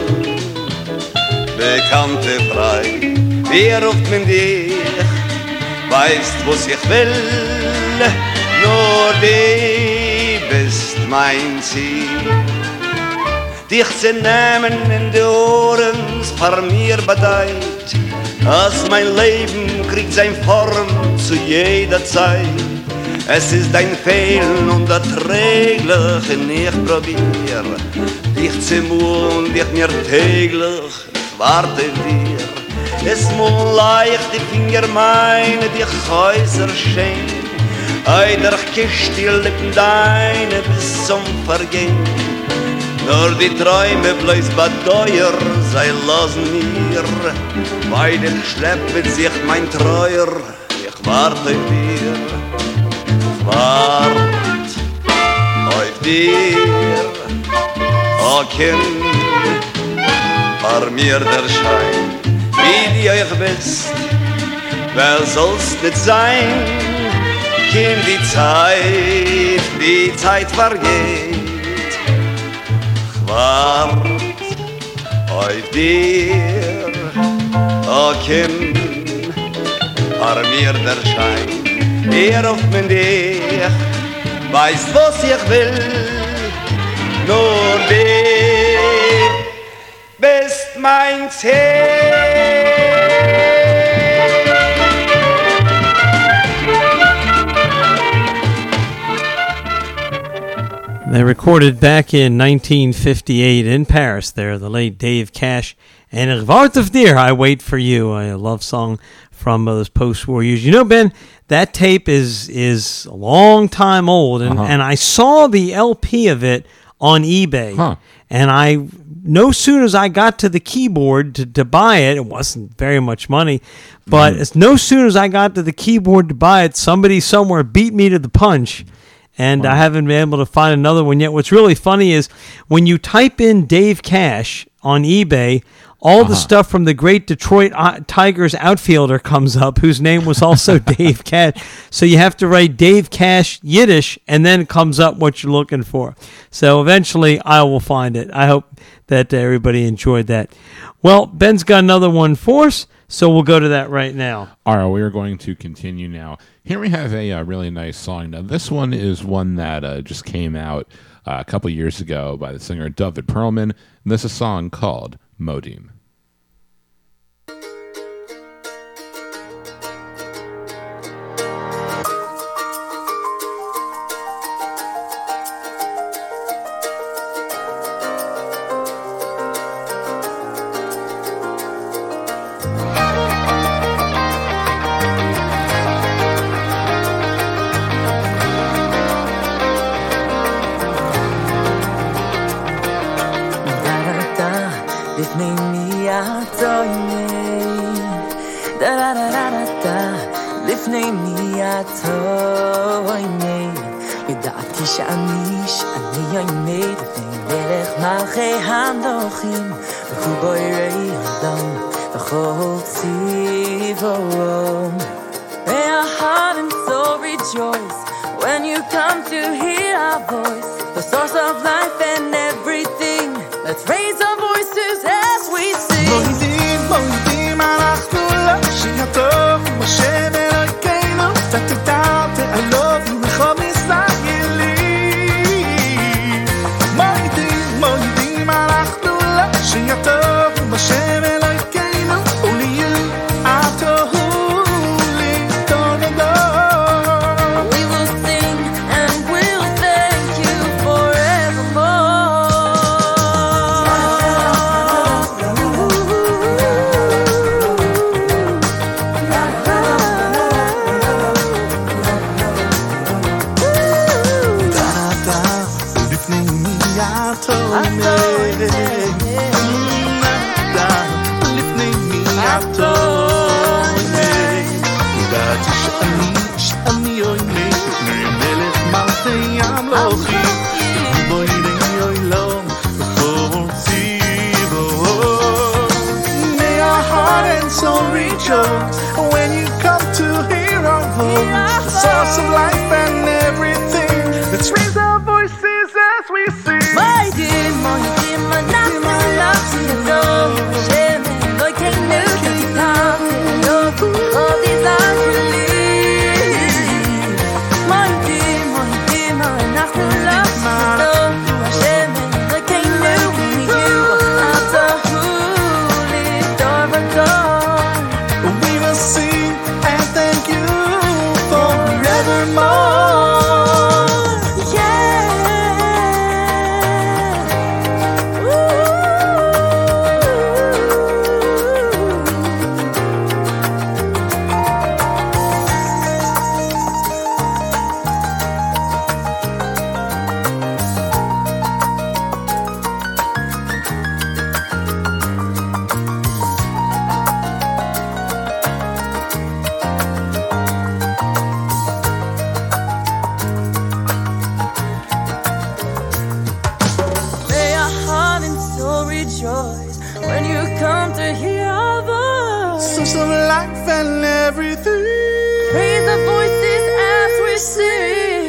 unbekannte Frei. Wer ruft mir dich, weißt, was ich will, nur du bist mein Ziel. Dich zu nehmen in die Ohren, ist vor mir bedeutet, dass mein Leben kriegt seine Form zu jeder Zeit. Es ist ein Fehlen und erträglich, und ich probier dich zu muhen, dich mir täglich, ich warte dir. Es muss leicht die Finger meine, die Häuser schön, eider kischt die Lippen deine bis zum Vergehen. Nur die Träume bloß bedeuer, sei lassen mir, beide schleppet sich mein Treuer, ich warte auf dir. Wart auf dir, o Kind, war mir der Schein, wie die euch bist, wer soll's nicht sein? Kind, die Zeit, die Zeit vergeht. Wart auf dir, o Kind, war mir der Schein. Er ruft mir dich, weißt was ich will, nur du bist mein Ziel. They recorded back in nineteen fifty-eight in Paris there, the late Dave Cash, and Ich wart auf dir, I Wait for You, a love song from those post-war years. You know, Ben, that tape is is a long time old, and, Uh-huh. and I saw the L P of it on eBay, Huh. and I no sooner as I got to the keyboard to, to buy it, it wasn't very much money, but Mm. as no sooner as I got to the keyboard to buy it, somebody somewhere beat me to the punch, and I haven't been able to find another one yet. What's really funny is when you type in Dave Cash on eBay, all the Uh-huh. stuff from the great Detroit uh, Tigers outfielder comes up, whose name was also Dave Cash. So you have to write Dave Cash Yiddish, and then comes up what you're looking for. So eventually I will find it. I hope that everybody enjoyed that. Well, Ben's got another one for us, so we'll go to that right now. All right, we are going to continue now. Here we have a, uh really nice song. Now, this one is one that uh, just came out uh, a couple years ago by the singer David Perlman. And this is a song called Modim. לפני מי התויני ידעתי שאני שאני יויני לפני מלך מלכי המלוכים וכו בוירי עולם וכל צבאום. May our heart and soul rejoice when you come to hear our voice, the source of life and everything. Let's raise our voices as we sing. מוידים מוידים אנחנו לשיר הטוב ובשם אלוהינו ותדע I love you בכל מסיילים. מוידים מוידים אנחנו לשיר הטוב ובשם אלוהינו only you are the holy God. We will sing and we'll thank you forevermore. May our heart and soul rejoice when you come to hear our voice, the source of life and everything. Let's raise our voices as we sing. מוידים מוידים אנחנו לשיר הטוב בשם אלוהינו ותדע all these are relieved. מוידים מוידים אנחנו לשיר הטוב בשם אלוהינו only you are the holy God. We will sing and thank you forevermore. Yeah. Ooh. May our heart and soul rejoice when you come to hear our voice. Source of life and everything. Raise our voices as we sing.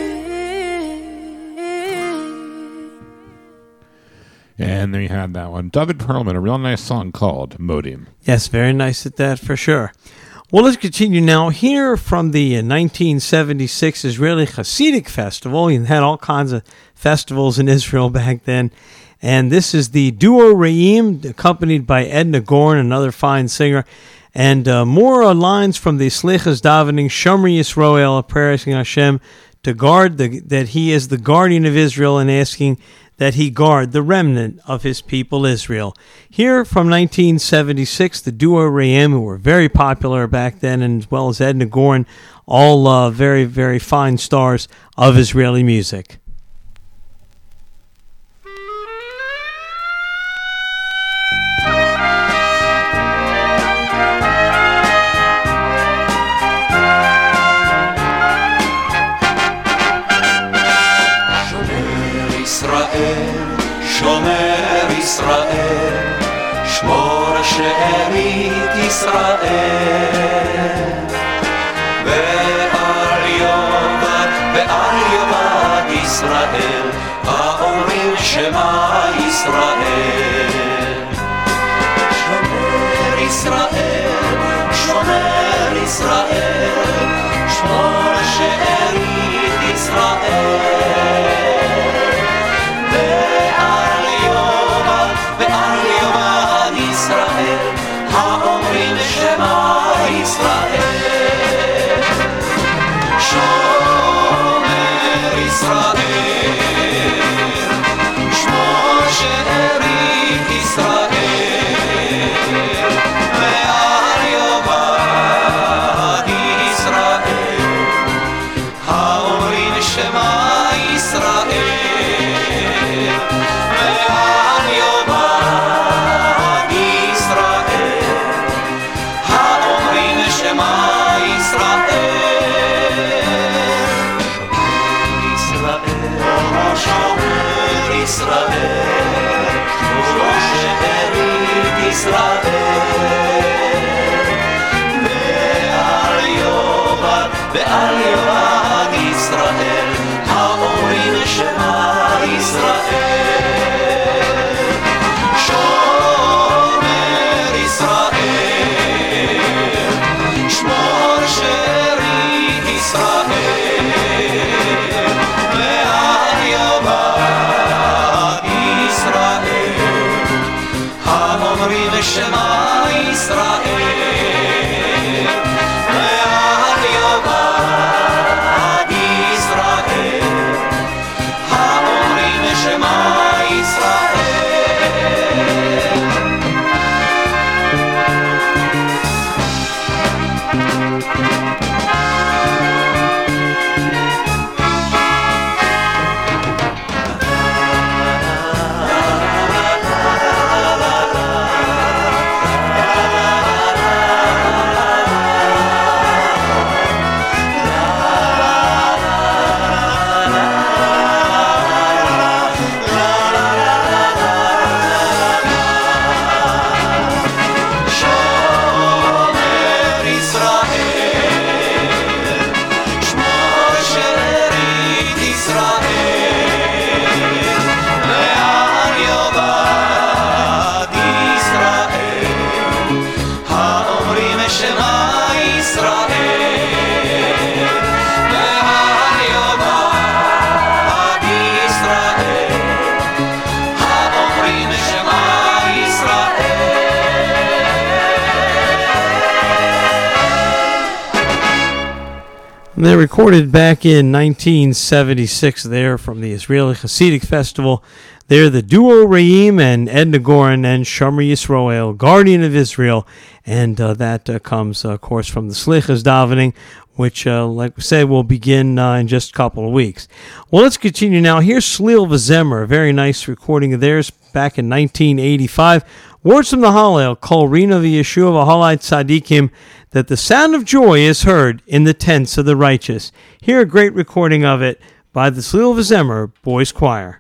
And there you have that one. David Perlman, a real nice song called Modim. Yes, very nice at that for sure. Well, let's continue now. Here from the uh, nineteen seventy-six Israeli Hasidic Festival. You had all kinds of festivals in Israel back then. And this is the duo Re'im, accompanied by Edna Gorn, another fine singer. And uh, more uh, lines from the Slichas davening, Shomri Yisroel, praising Hashem to guard the, that he is the guardian of Israel and asking that he guard the remnant of his people Israel. Here from nineteen seventy-six, the duo Re'im, who were very popular back then, and as well as Edna Gorn, all uh, very, very fine stars of Israeli music. שומר ישראל, שמור שארית ישראל. ועל יאמר, ועל יאמר ישראל, האומרים שמע ישראל. ישראל, שמור שארית ישראל. ועל יובל, ועל יובל ישראל, האומרים שמע ישראל. שומר ישראל, שמור שארית ישראל, ועל יובל ישראל, האומרים שמע ישראל, ועל יובל ישראל, האומרים שמע שומר ישראל, שומר שארית ישראל, ועל יובל, ועל יובל ישראל, האומרים שמע ישראל. שומר ישראל, שמור שארית ישראל, ועל יובל ישראל, האומרים שמע ישראל, ועל יובל ישראל, האומרים שמע ישראל. They recorded back in nineteen seventy-six there from the Israeli Hasidic Festival. They're the duo Reim and Edna Goren and Shomer Yisroel, Guardian of Israel. And uh, that uh, comes, uh, of course, from the Slichas davening, which, uh, like we said, will begin uh, in just a couple of weeks. Well, let's continue now. Here's Shlil V'Zemer, a very nice recording of theirs back in nineteen eighty-five. Words from the Hallel, Kol Rina V'Yeshua V'Halai Tzadikim, that the sound of joy is heard in the tents of the righteous. Hear a great recording of it by the Shlil V'Zemer Boys Choir.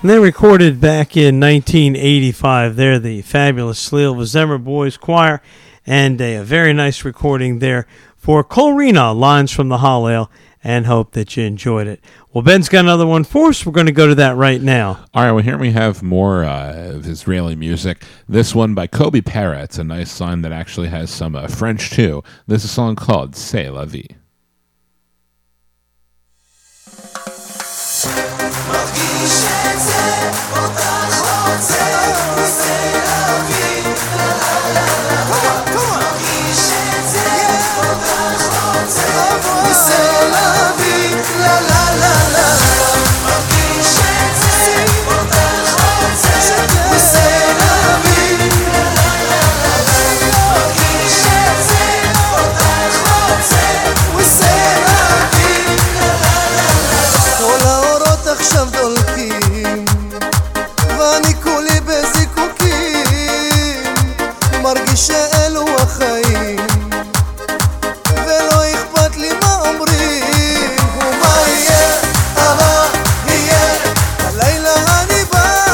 And they recorded back in nineteen eighty-five. They're the fabulous Sleal Vizemmer Boys Choir, and a, a very nice recording there for Kolrina, Lines from the Hallel, and hope that you enjoyed it. Well, Ben's got another one for us. We're going to go to that right now. All right, well, here we have more uh, of Israeli music. This one by Kobe Peretz, a nice song that actually has some uh, French, too. This is a song called C'est la vie. עכשיו דולקים ואני כולי בזיקוקים מרגיש שאלו החיים ולא אכפת לי מה אומרים ומה יהיה, אבל יהיה הלילה אני בא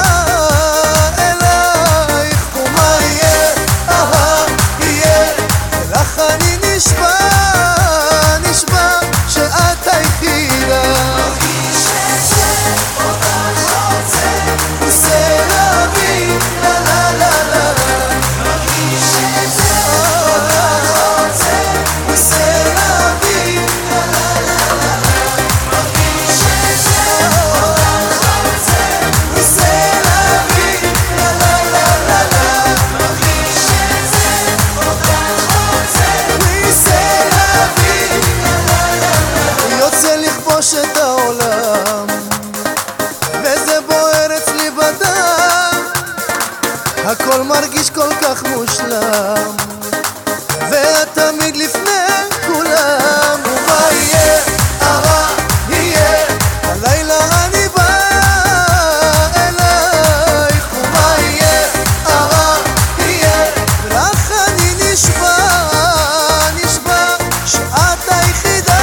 אלייך ומה יהיה, אבל יהיה ולך אני נשבע, נשבע שאת היחידה את העולם וזה בוער אצלי בדם הכל מרגיש כל כך מושלם ואת תמיד לפני כולם ומה יהיה, הרע יהיה הלילה אני בא אלייך ומה יהיה, הרע יהיה ולך אני נשבע, נשבע שאת היחידה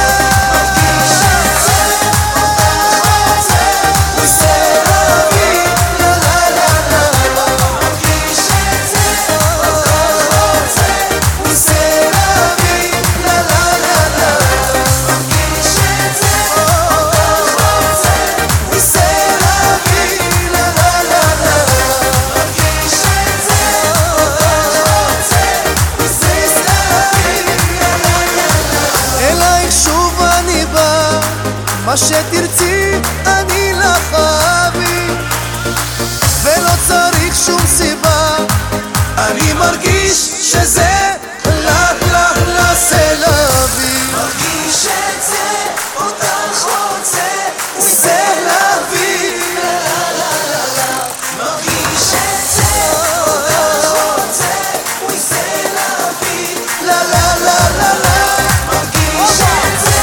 מה שתרצי אני לך אבי ולא צריך שום סיבה אני מרגיש שזה לך לך לסלבי מרגיש את זה אותך רוצה סלבי מרגיש את זה אותך רוצה סלבי לה לה לה לה לה מרגיש את זה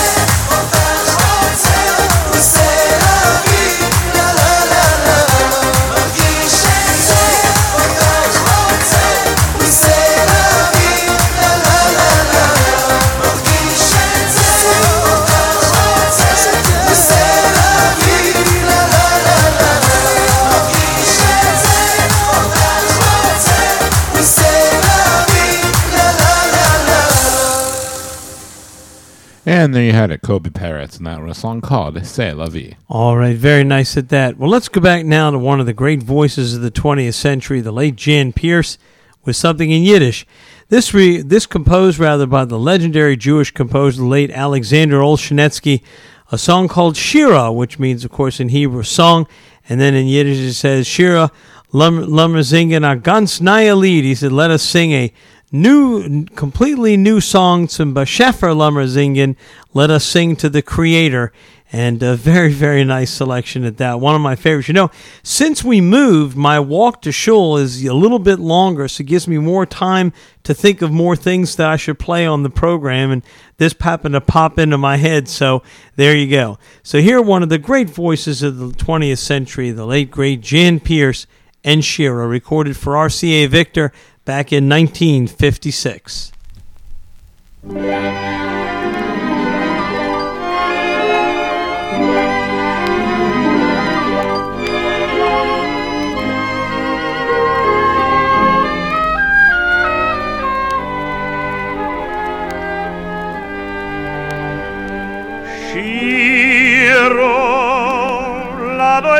And there you had it, Kobe Peretz, and that was a song called C'est la vie. All right, very nice at that. Well, let's go back now to one of the great voices of the twentieth century, the late Jan Peerce, with something in Yiddish. This re, this composed, rather, by the legendary Jewish composer, the late Alexander Olshanetsky, a song called Shira, which means, of course, in Hebrew, song, and then in Yiddish it says, Shira, lammer singen a ganz neue Lied. He said, let us sing a new, completely new song, zum Beschefer Lammer singen, let us sing to the Creator. And a very, very nice selection at that. One of my favorites. You know, since we moved, my walk to shul is a little bit longer, so it gives me more time to think of more things that I should play on the program, and this happened to pop into my head, so there you go. So here, one of the great voices of the twentieth century, the late, great Jan Peerce and Shira, recorded for R C A Victor back in nineteen fifty-six.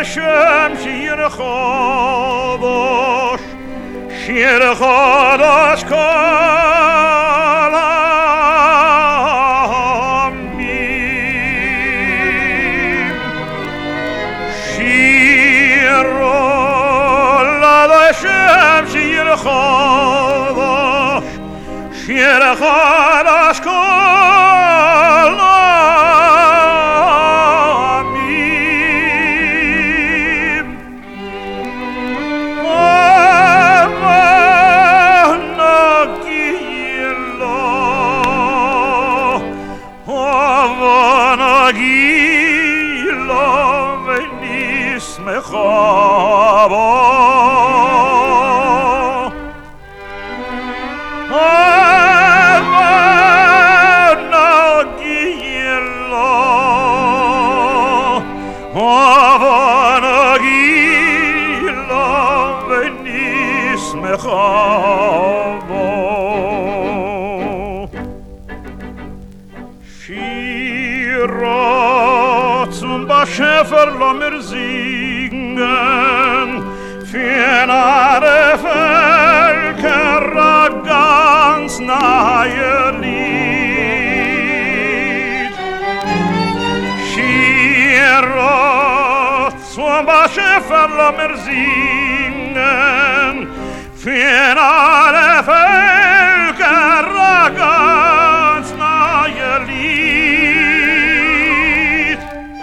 לשם שיר חדש, שיר חדש כל העמים. שירו לשם שיר חדש, שיר חדש כל Schäfer lo mir singen für alle Völker ganz nahe Lied. Schiro zum Schäfer lo mir singen für alle Völker ganz nahe Lied.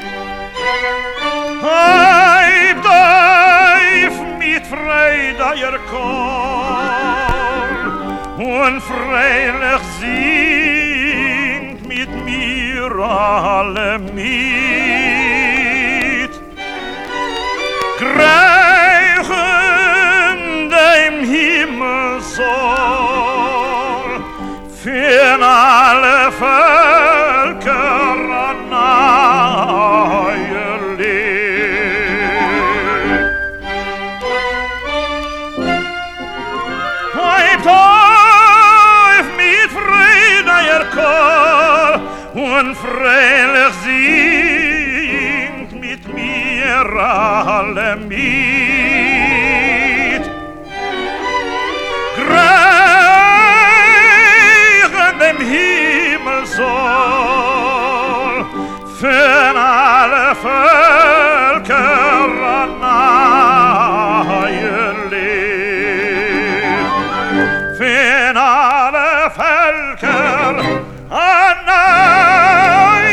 Heib daif mit Freude ihr Chor und freilich singt mit mir alle mit. Greichen dem Himmel soll für alle Völker nahe Lied. Teuf mit Friede ihr Chor und freilich singt mit mir alle mit. Greichen dem Himmel soll für alle Völker nahe Lied. Für alle Völker nahe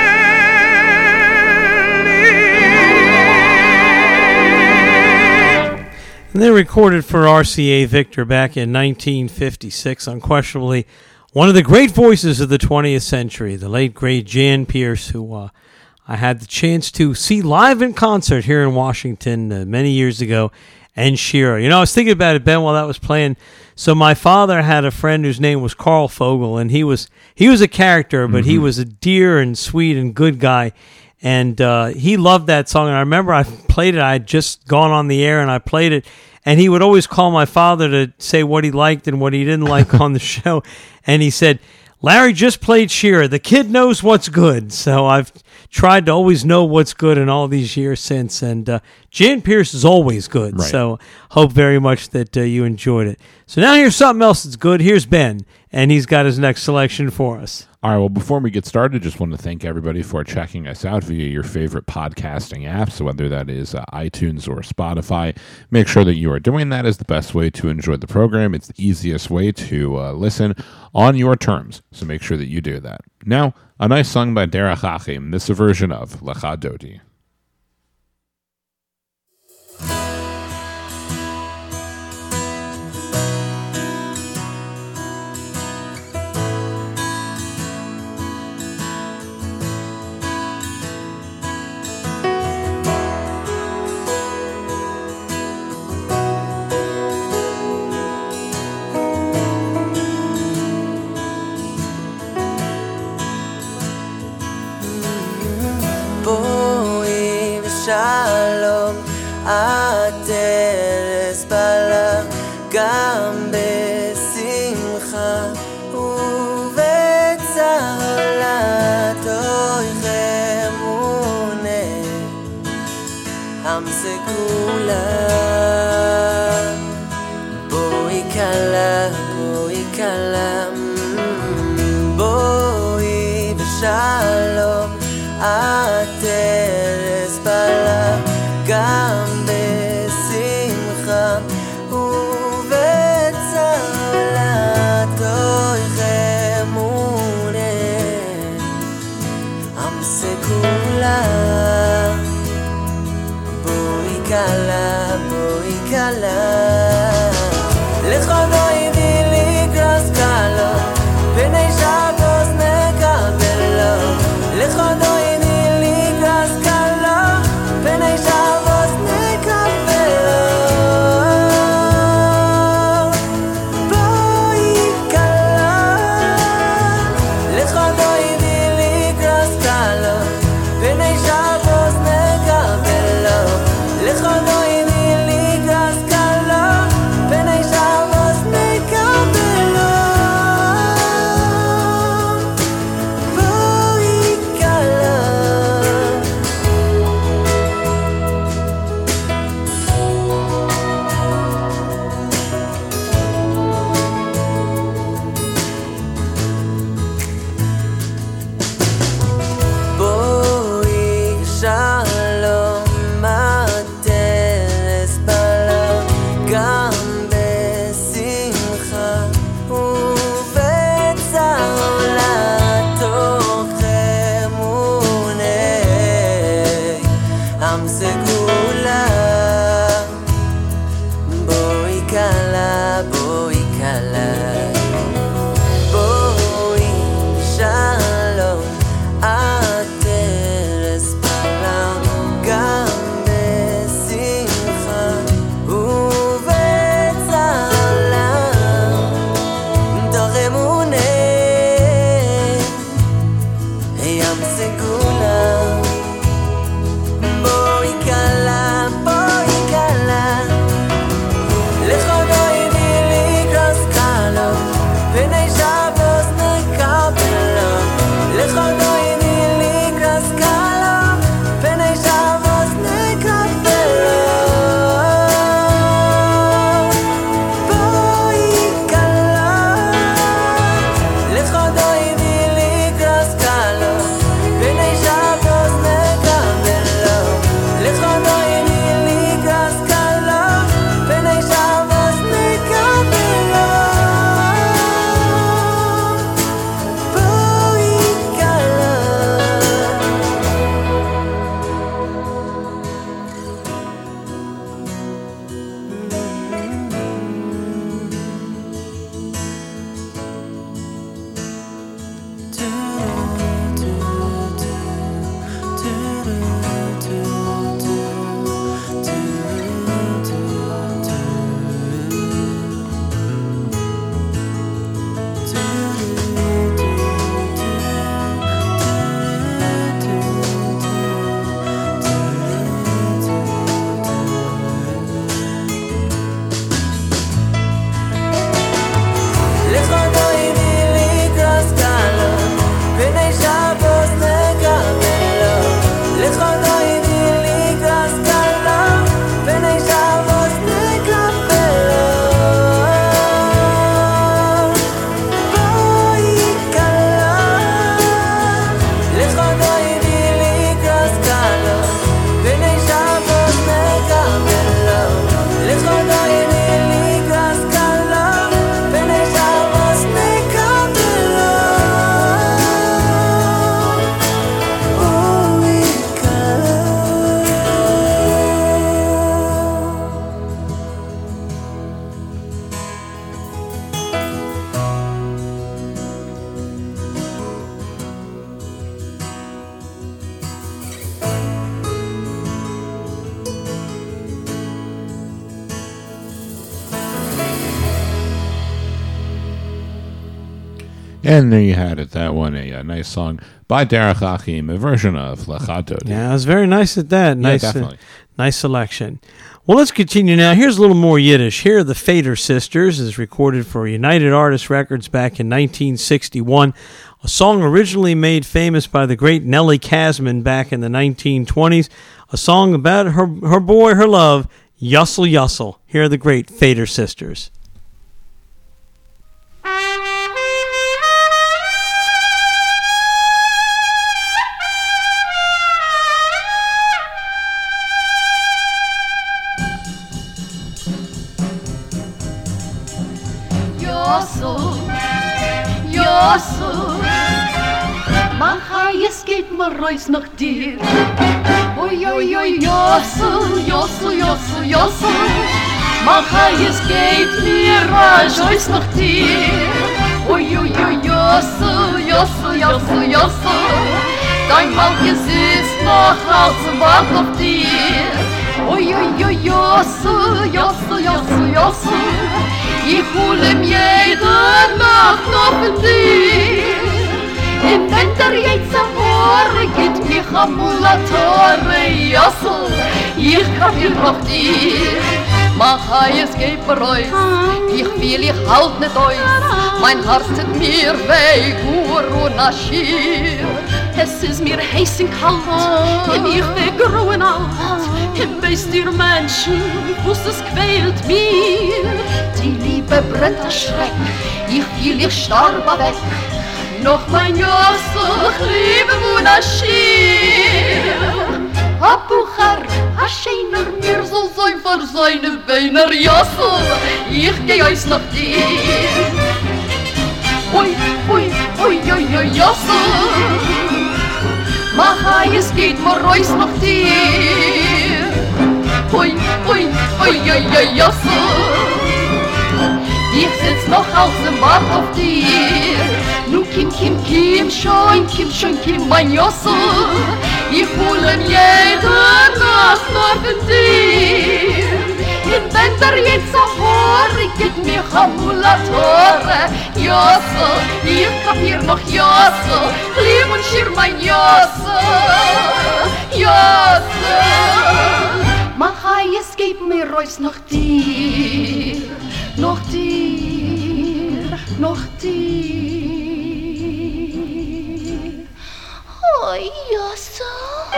Lied. And they recorded for R C A Victor back in nineteen fifty-six, unquestionably one of the great voices of the twentieth century, the late, great Jan Pierce, who uh, I had the chance to see live in concert here in Washington uh, many years ago, and Shearer. You know, I was thinking about it, Ben, while that was playing. So my father had a friend whose name was Carl Fogel, and he was he was a character, but mm-hmm. he was a dear and sweet and good guy. And uh, he loved that song. And I remember I played it. I had just gone on the air, and I played it. And he would always call my father to say what he liked and what he didn't like on the show. And he said, Larry just played Shearer. The kid knows what's good. So I've tried to always know what's good in all these years since. And uh, Jan Pierce is always good. Right. So hope very much that uh, you enjoyed it. So now here's something else that's good. Here's Ben, and he's got his next selection for us. All right, well, before we get started, just want to thank everybody for checking us out via your favorite podcasting apps, whether that is uh, iTunes or Spotify. Make sure that you are doing that is the best way to enjoy the program. It's the easiest way to uh, listen on your terms, so make sure that you do that. Now, a nice song by Derech Achim, this is a version of Lecha Dodi. שלום, הטרס בלם גם בשמחה ובצהלה תויכם מונה כולה. בואי קלה, בואי קלה, בואי ושלום, את ארץ בלה, גם בשמחה ובצהלה, תויכם ונן, עמסה כולה. בואי קלה, בואי קלה, לכבודוי דילי גרס קלה, פני שבוס נקבלה, לכבודוי דילי גרס קלה, פני שבוס נקבלה. בואי קלה, לכבודוי דילי גרס קלה, פני שבוס נקבלה, לכבודוי דילי גרס קלה, פני שבוס נקבלה. בואי קלה. בואי שלום, את ארץ בלה, גם בשמחה ובצהלה, תויכם ונן, עמסה כולה. בואי קלה, בואי קלה, בואי שלום, את ארץ בלה, גם בשמחה ובצהלה, תויכם ונן, עמסה כולה. בואי קלה, בואי קלה, לכבודוי דילי גרס קלה, פני שבוס נקבלה, לכבודוי דילי גרס קלה, פני שבוס נקבלה. בואי קלה, לכבודוי דילי גרס קלה, פני שבוס נקבלה, לכבודוי דילי גרס קלה, פני שבוס נקבלה. בואי קלה. לכבודוי דילי גרס קלה, פני שבוס נקבלה, לכבודוי דילי גרס קלה, פני שבוס נקבלה. בואי קלה, לכבודוי דילי גרס קלה, פני שבוס נקבלה, לכבודוי דילי גרס קלה, פני שבוס נקבלה. בואי קלה. And there you had it, that one, a, a nice song by Derek Achim, a version of Lechato. Yeah, it was very nice at that. Nice, yeah, definitely. Uh, nice selection. Well, let's continue now. Here's a little more Yiddish. Here are the Fader Sisters, is recorded for United Artists Records back in nineteen sixty-one. A song originally made famous by the great Nellie Kasman back in the nineteen twenties. a song about her, her boy, her love, Yussel Yussel. Here are the great Fader Sisters. Yossel, Yossel, man ga je skate maar reis nog dier. Oi, oi, oi, Yossel, Yossel, Yossel, Yossel, man ga je skate meer reis nog dier. Oi, oi, oi, Yossel, Yossel, Yossel, Yossel, dein Malkes ist noch als Wart auf dir. Oi, oi, oi, Yossel, Yossel, Yossel, Yossel, ich hole mir jede Nacht noch in dir. Im Winter jetzt am Ohr geht mich am Mulatore, Yossel, ich hab hier noch dir. Mach es geht bereut, ich will, ich halt nicht aus, mein Herz tut mir weh, Guru Nashir. Es ist mir heiß und kalt, und ich bin grau und alt, und weißt ihr Menschen, was es quält mir. Die Liebe brennt der Schreck, ich will, ich starbe weg, noch mein Yossel, ich liebe Munashir. Abuchar, a scheiner mir soll sein für seine Beiner, Yossel, ich geh euch nach dir. Ui, ui, ui, ui, ui, Yossel, mach es geht mir euch nach dir. Ui, ui, ui, ui, ui, Yossel, ich sitz noch auf dem Bart auf dir. Nu kim, kim, kim, schon, kim, schon, kim, mein Yossel, ich hole jede Nacht noch in dir. In Winter jetzt am Ohr, geht mich am Mulatore, Yossel, ich hab hier noch Yossel, lieb und schier mein Yossel, Yossel. Mach es geht mir reus noch dir, noch dir, noch dir. Oh, Yossel.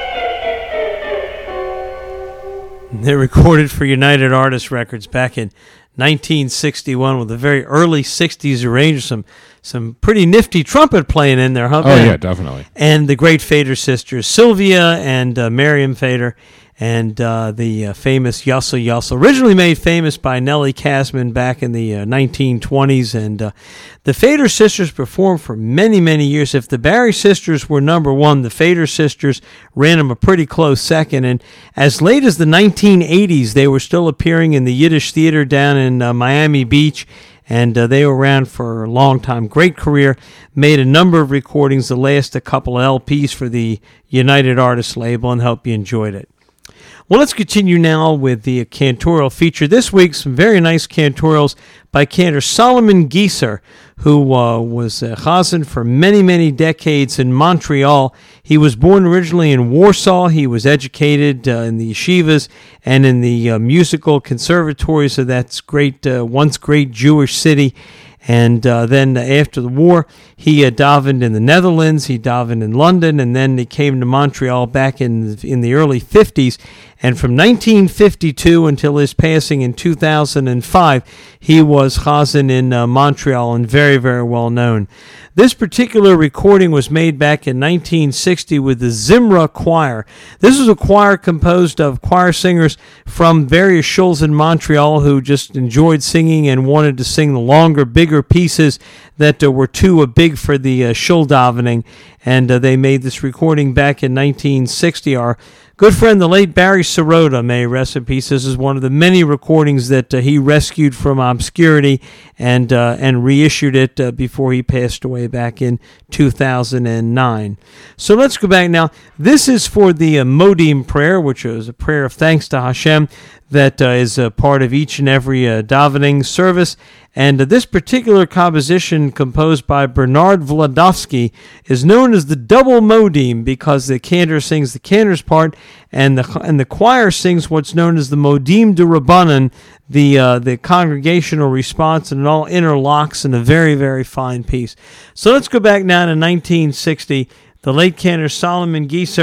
They recorded for United Artists Records back in nineteen sixty-one with a very early sixties arranger, some some pretty nifty trumpet playing in there, huh? Oh, man? yeah, definitely. And the great Fader sisters, Sylvia and uh, Miriam Fader, and uh, the uh, famous Yussel Yussel, originally made famous by Nellie Kasman back in the uh, nineteen twenties. And uh, the Fader sisters performed for many, many years. If the Barry sisters were number one, the Fader sisters ran them a pretty close second. And as late as the nineteen eighties, they were still appearing in the Yiddish Theater down in uh, Miami Beach. And uh, they were around for a long time. Great career. Made a number of recordings, the last a couple of L Ps for the United Artists label, and hope you enjoyed it. Well, let's continue now with the cantorial feature. This week, some very nice cantorials by cantor Solomon Gieser, who uh, was a chazan for many, many decades in Montreal. He was born originally in Warsaw. He was educated uh, in the yeshivas and in the uh, musical conservatories of that great, uh, once great Jewish city. And uh, then after the war, he uh, davened in the Netherlands, he davened in London, and then he came to Montreal back in, in the early fifties. And from nineteen fifty-two until his passing in two thousand five, he was chazan in uh, Montreal and very, very well known. This particular recording was made back in nineteen sixty with the Zimra Choir. This was a choir composed of choir singers from various shuls in Montreal who just enjoyed singing and wanted to sing the longer, bigger pieces that uh, were too uh, big for the uh, shul davening. And uh, they made this recording back in nineteen sixty. Our good friend, the late Barry Sirota, may rest in peace. This is one of the many recordings that uh, he rescued from obscurity and uh, and reissued it uh, before he passed away back in two thousand nine. So let's go back now. This is for the uh, Modim prayer, which is a prayer of thanks to Hashem that uh, is a part of each and every uh, davening service. And uh, this particular composition, composed by Bernard Vladovsky, is known as the double modim because the cantor sings the cantor's part, and the and the choir sings what's known as the modim de Rabbanan, the uh, the congregational response, and it all interlocks in a very, very fine piece. So let's go back now to nineteen sixty. The late cantor Solomon Gieser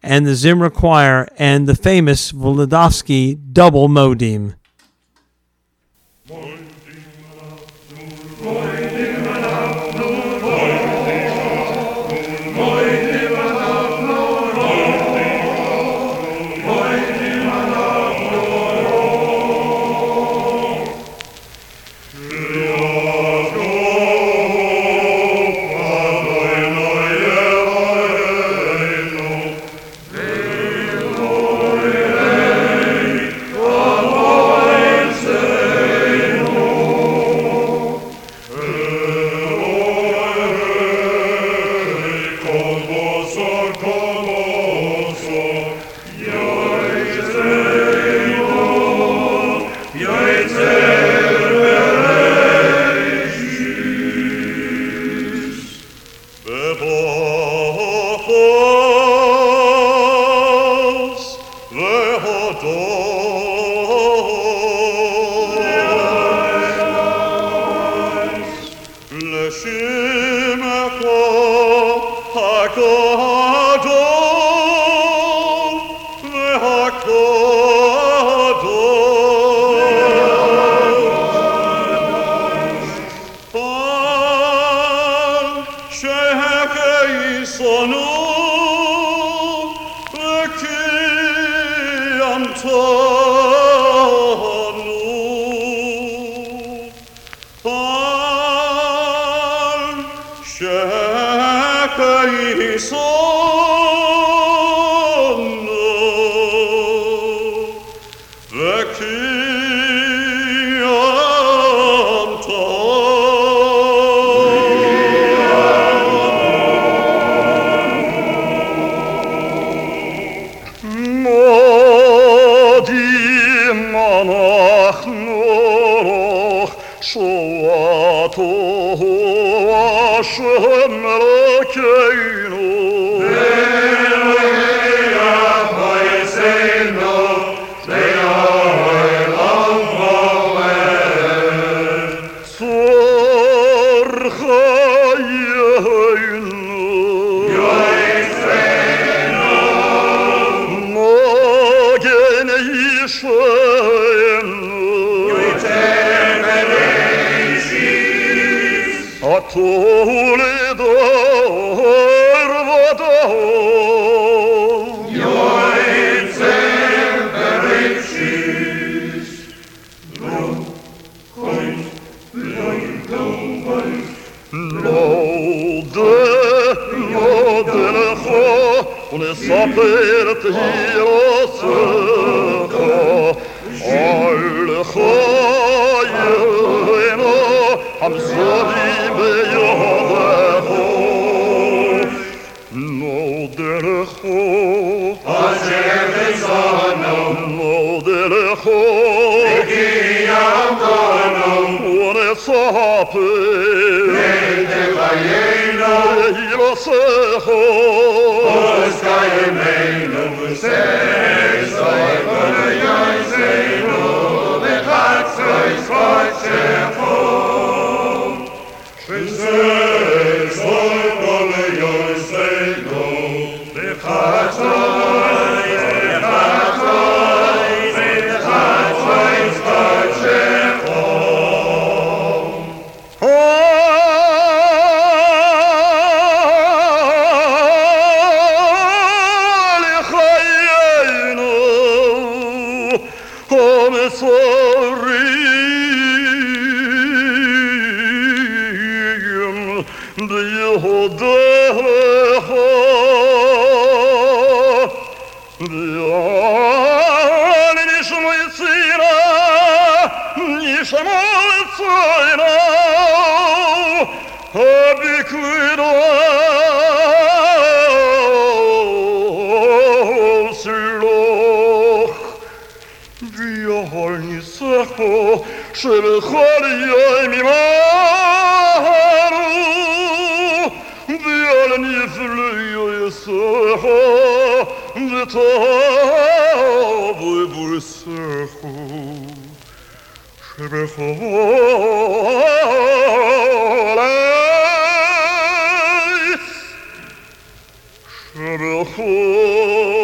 and the Zimmer Choir and the famous Volodovsky double modem. Oh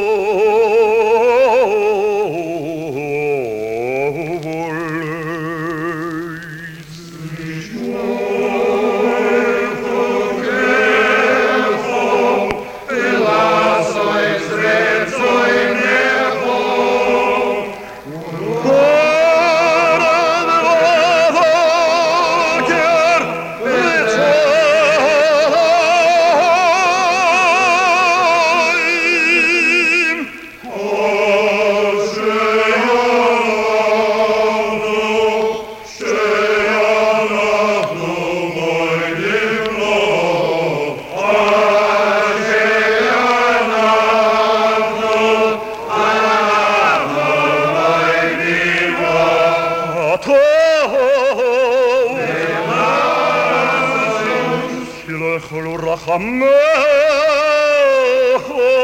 יכלו רחמך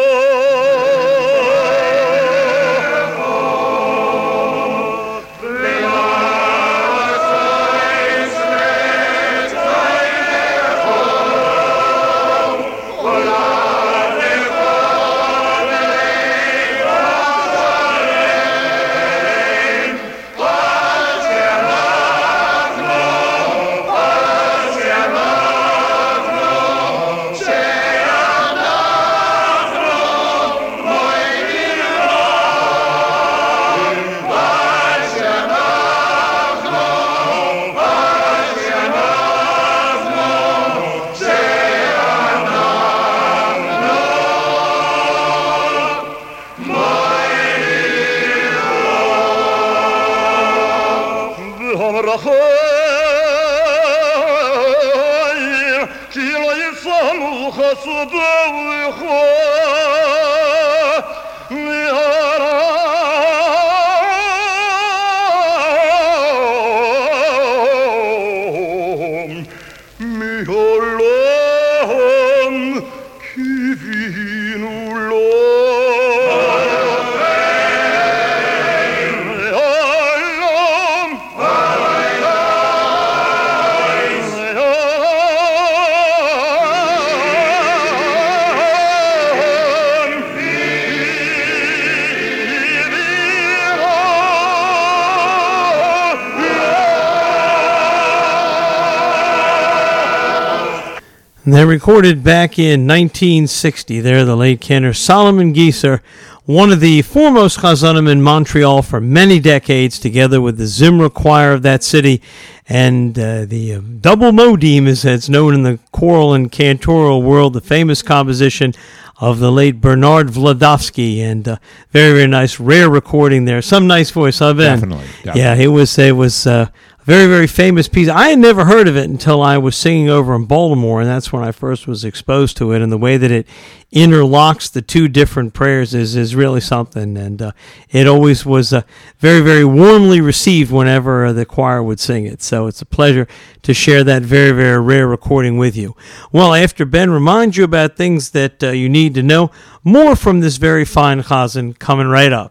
They're recorded back in nineteen sixty. They're the late Kenner Solomon Gieser, one of the foremost chazanim in Montreal for many decades, together with the Zimra choir of that city and uh, the uh, double modim, as it's known in the choral and cantoral world, the famous composition of the late Bernard Vladovsky, and uh, very, very nice, rare recording there. Some nice voice, huh, Ben? Definitely, definitely. Yeah, it was, it was uh, a very, very famous piece. I had never heard of it until I was singing over in Baltimore, and that's when I first was exposed to it, and the way that it interlocks the two different prayers is, is really something, and uh, it always was uh, very, very warmly received whenever uh, the choir would sing it. So it's a pleasure to share that very, very rare recording with you. Well, after Ben reminds you about things that uh, you need to know, more from this very fine chazan coming right up.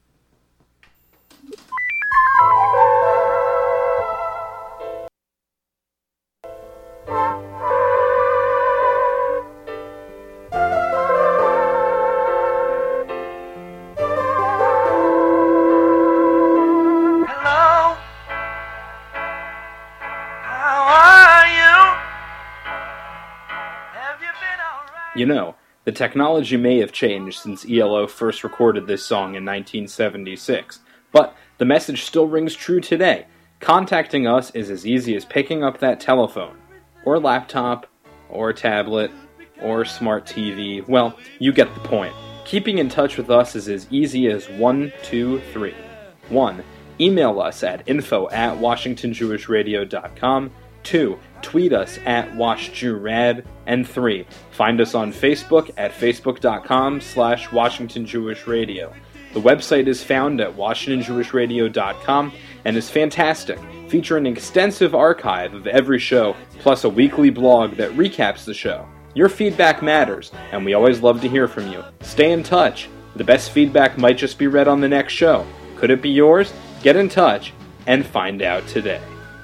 You know, the technology may have changed since E L O first recorded this song in nineteen seventy-six, but the message still rings true today. Contacting us is as easy as picking up that telephone, or laptop, or tablet, or smart T V. Well, you get the point. Keeping in touch with us is as easy as one, two, three. one. Email us at info at washington jewish radio dot com. two. Tweet us at WashJewRad. And three. Find us on Facebook at facebook.com slash Washington Jewish Radio. The website is found at washington jewish radio dot com and is fantastic, featuring an extensive archive of every show, plus a weekly blog that recaps the show. Your feedback matters, and we always love to hear from you. Stay in touch. The best feedback might just be read on the next show. Could it be yours? Get in touch and find out today.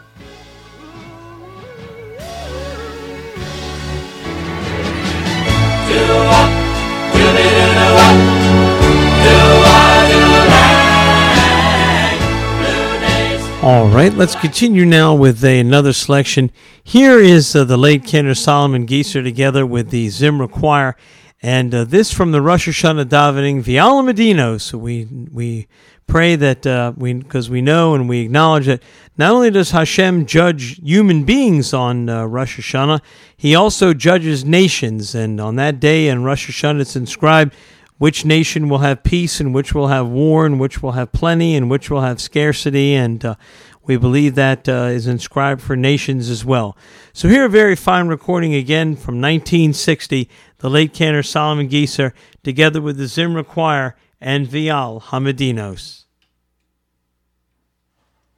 All right, let's continue now with uh, another selection. Here is uh, the late Kenner Solomon Gieser together with the Zimra Choir, and uh, this from the Rosh Hashanah davening, V'al Medino. So we we pray that uh, we because we know and we acknowledge that not only does Hashem judge human beings on uh, Rosh Hashanah, He also judges nations, and on that day in Rosh Hashanah it's inscribed which nation will have peace and which will have war and which will have plenty and which will have scarcity, and uh, we believe that uh, is inscribed for nations as well. So here a very fine recording again from nineteen sixty, the late Kenner Solomon Gieser, together with the Zimra Choir and V'al Hamedinos.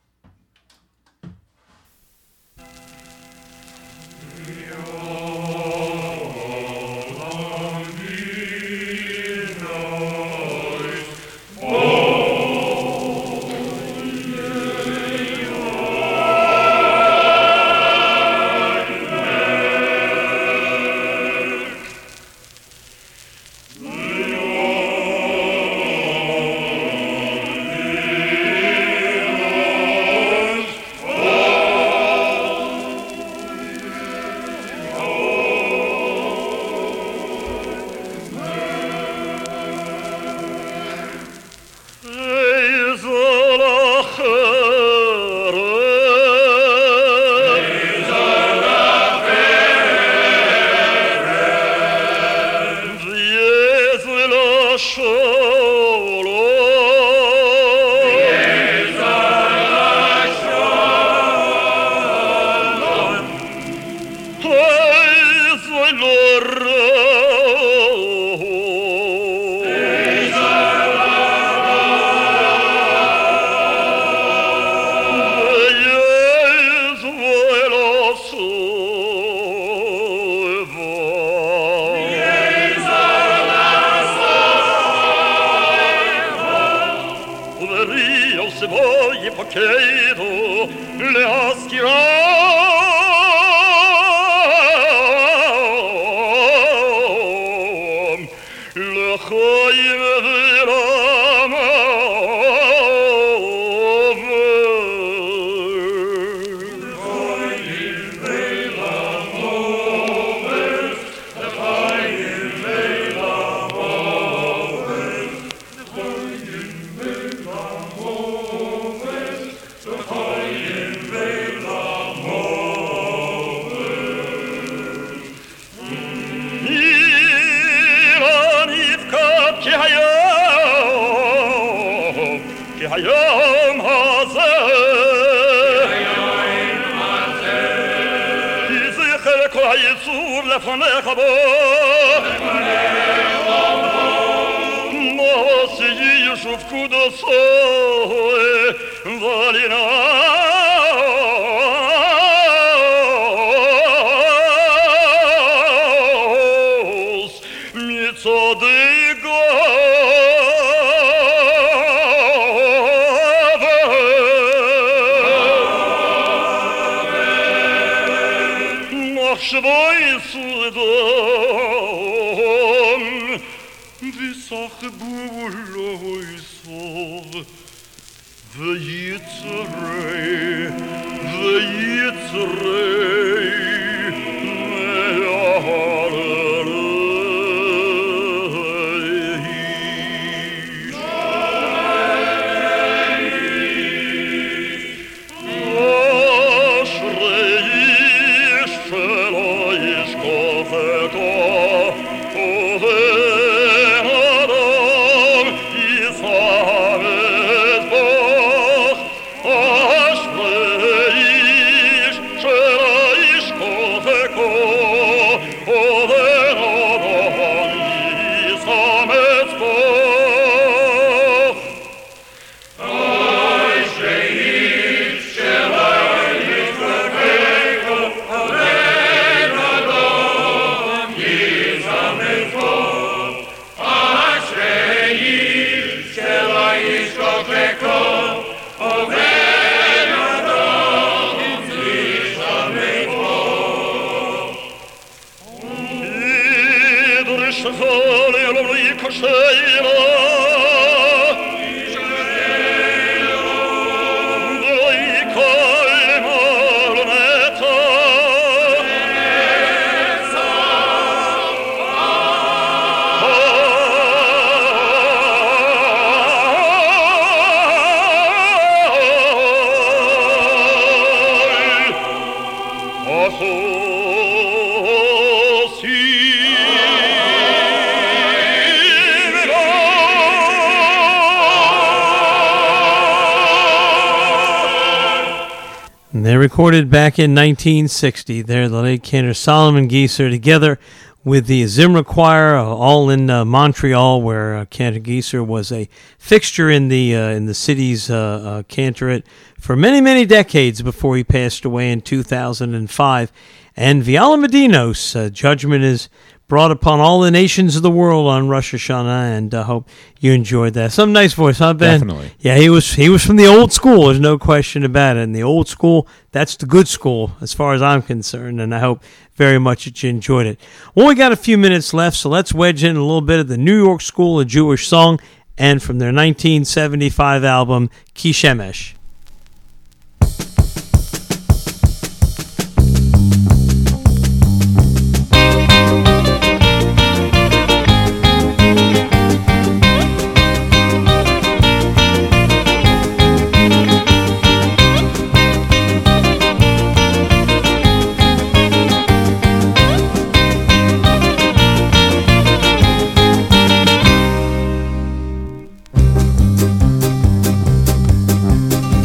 Oh היום הזה כי זכר כל היצור לפניך בו נוסי ישוב קודסו ולינוס מצודגו שבוי סודום וסחבו לו יסוב ויצרי ויצרי They recorded back in nineteen sixty. They're the late Cantor Solomon Geisser together with the Zimra Choir, uh, all in uh, Montreal, where uh, Cantor Geisser was a fixture in the uh, in the city's uh, uh, cantorate for many, many decades before he passed away in two thousand five. And Viala Medinos, uh, judgment is brought upon all the nations of the world on Rosh Hashanah, and I uh, hope you enjoyed that. Some nice voice, huh, Ben? Definitely. Yeah, he was he was from the old school. There's no question about it. And the old school, that's the good school, as far as I'm concerned, and I hope very much that you enjoyed it. Well, we got a few minutes left, so let's wedge in a little bit of the New York School of Jewish Song, and from their nineteen seventy-five album, Ki Shemesh. Thank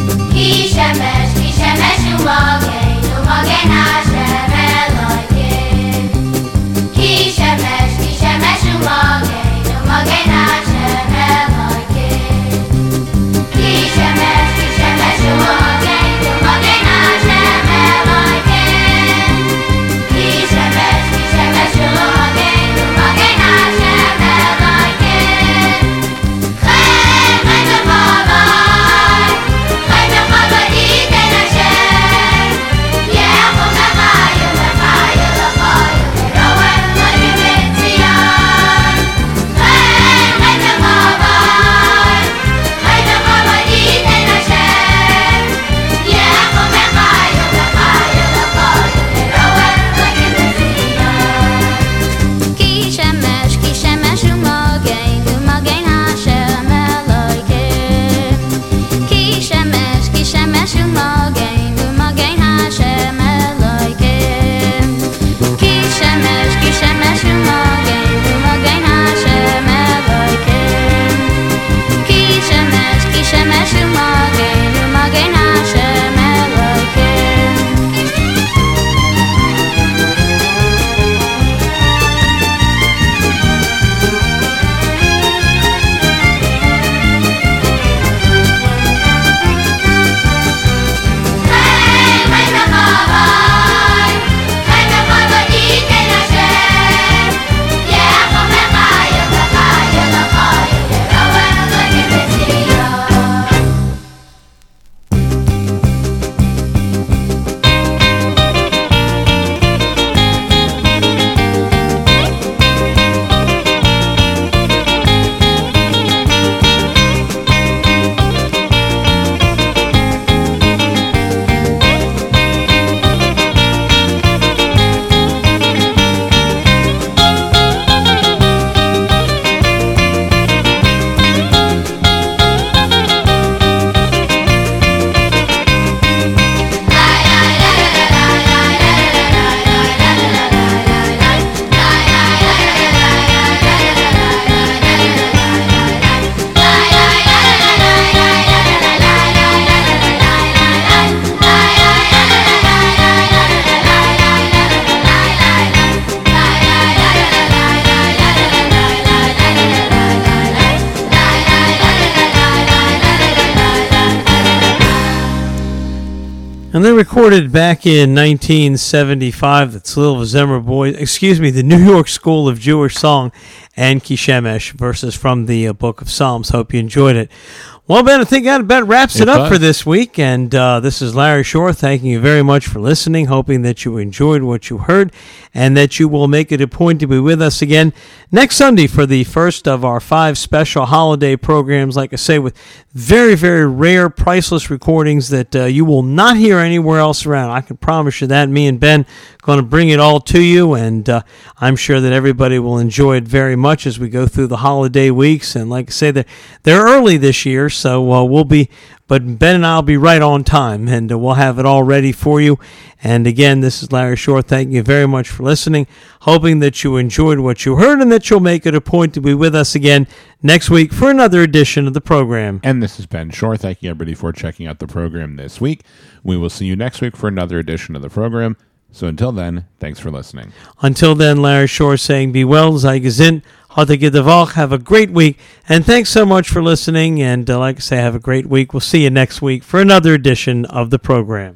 And they recorded back in nineteen seventy-five, the Tzlil V'Zemra Boys, excuse me, the New York School of Jewish Song and Kishemesh, verses from the uh, Book of Psalms. Hope you enjoyed it. Well, Ben, I think that about wraps it, It up does. for this week. And uh, this is Larry Shore thanking you very much for listening, hoping that you enjoyed what you heard and that you will make it a point to be with us again next Sunday for the first of our five special holiday programs, like I say, with very, very rare, priceless recordings that uh, you will not hear anywhere else around. I can promise you that. Me and Ben going to bring it all to you, and uh, I'm sure that everybody will enjoy it very much as we go through the holiday weeks. And like I say, they're, they're early this year, so uh, we'll be, but Ben and I will be right on time, and uh, we'll have it all ready for you. And again, this is Larry Shore. Thank you very much for listening, hoping that you enjoyed what you heard and that you'll make it a point to be with us again next week for another edition of the program. And this is Ben Shore. Thank you, everybody, for checking out the program this week. We will see you next week for another edition of the program. So until then, thanks for listening. Until then, Larry Shore saying, be well, sei gesinnt, hatte gedavach, have a great week, and thanks so much for listening, and uh, like I say, have a great week. We'll see you next week for another edition of the program.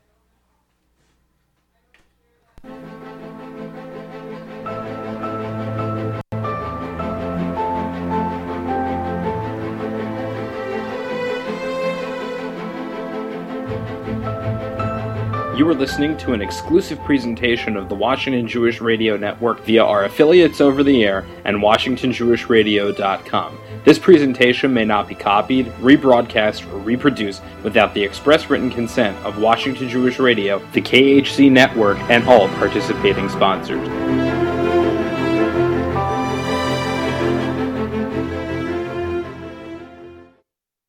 You are listening to an exclusive presentation of the Washington Jewish Radio Network via our affiliates over the air and Washington Jewish Radio dot com. This presentation may not be copied, rebroadcast, or reproduced without the express written consent of Washington Jewish Radio, the K H C Network, and all participating sponsors.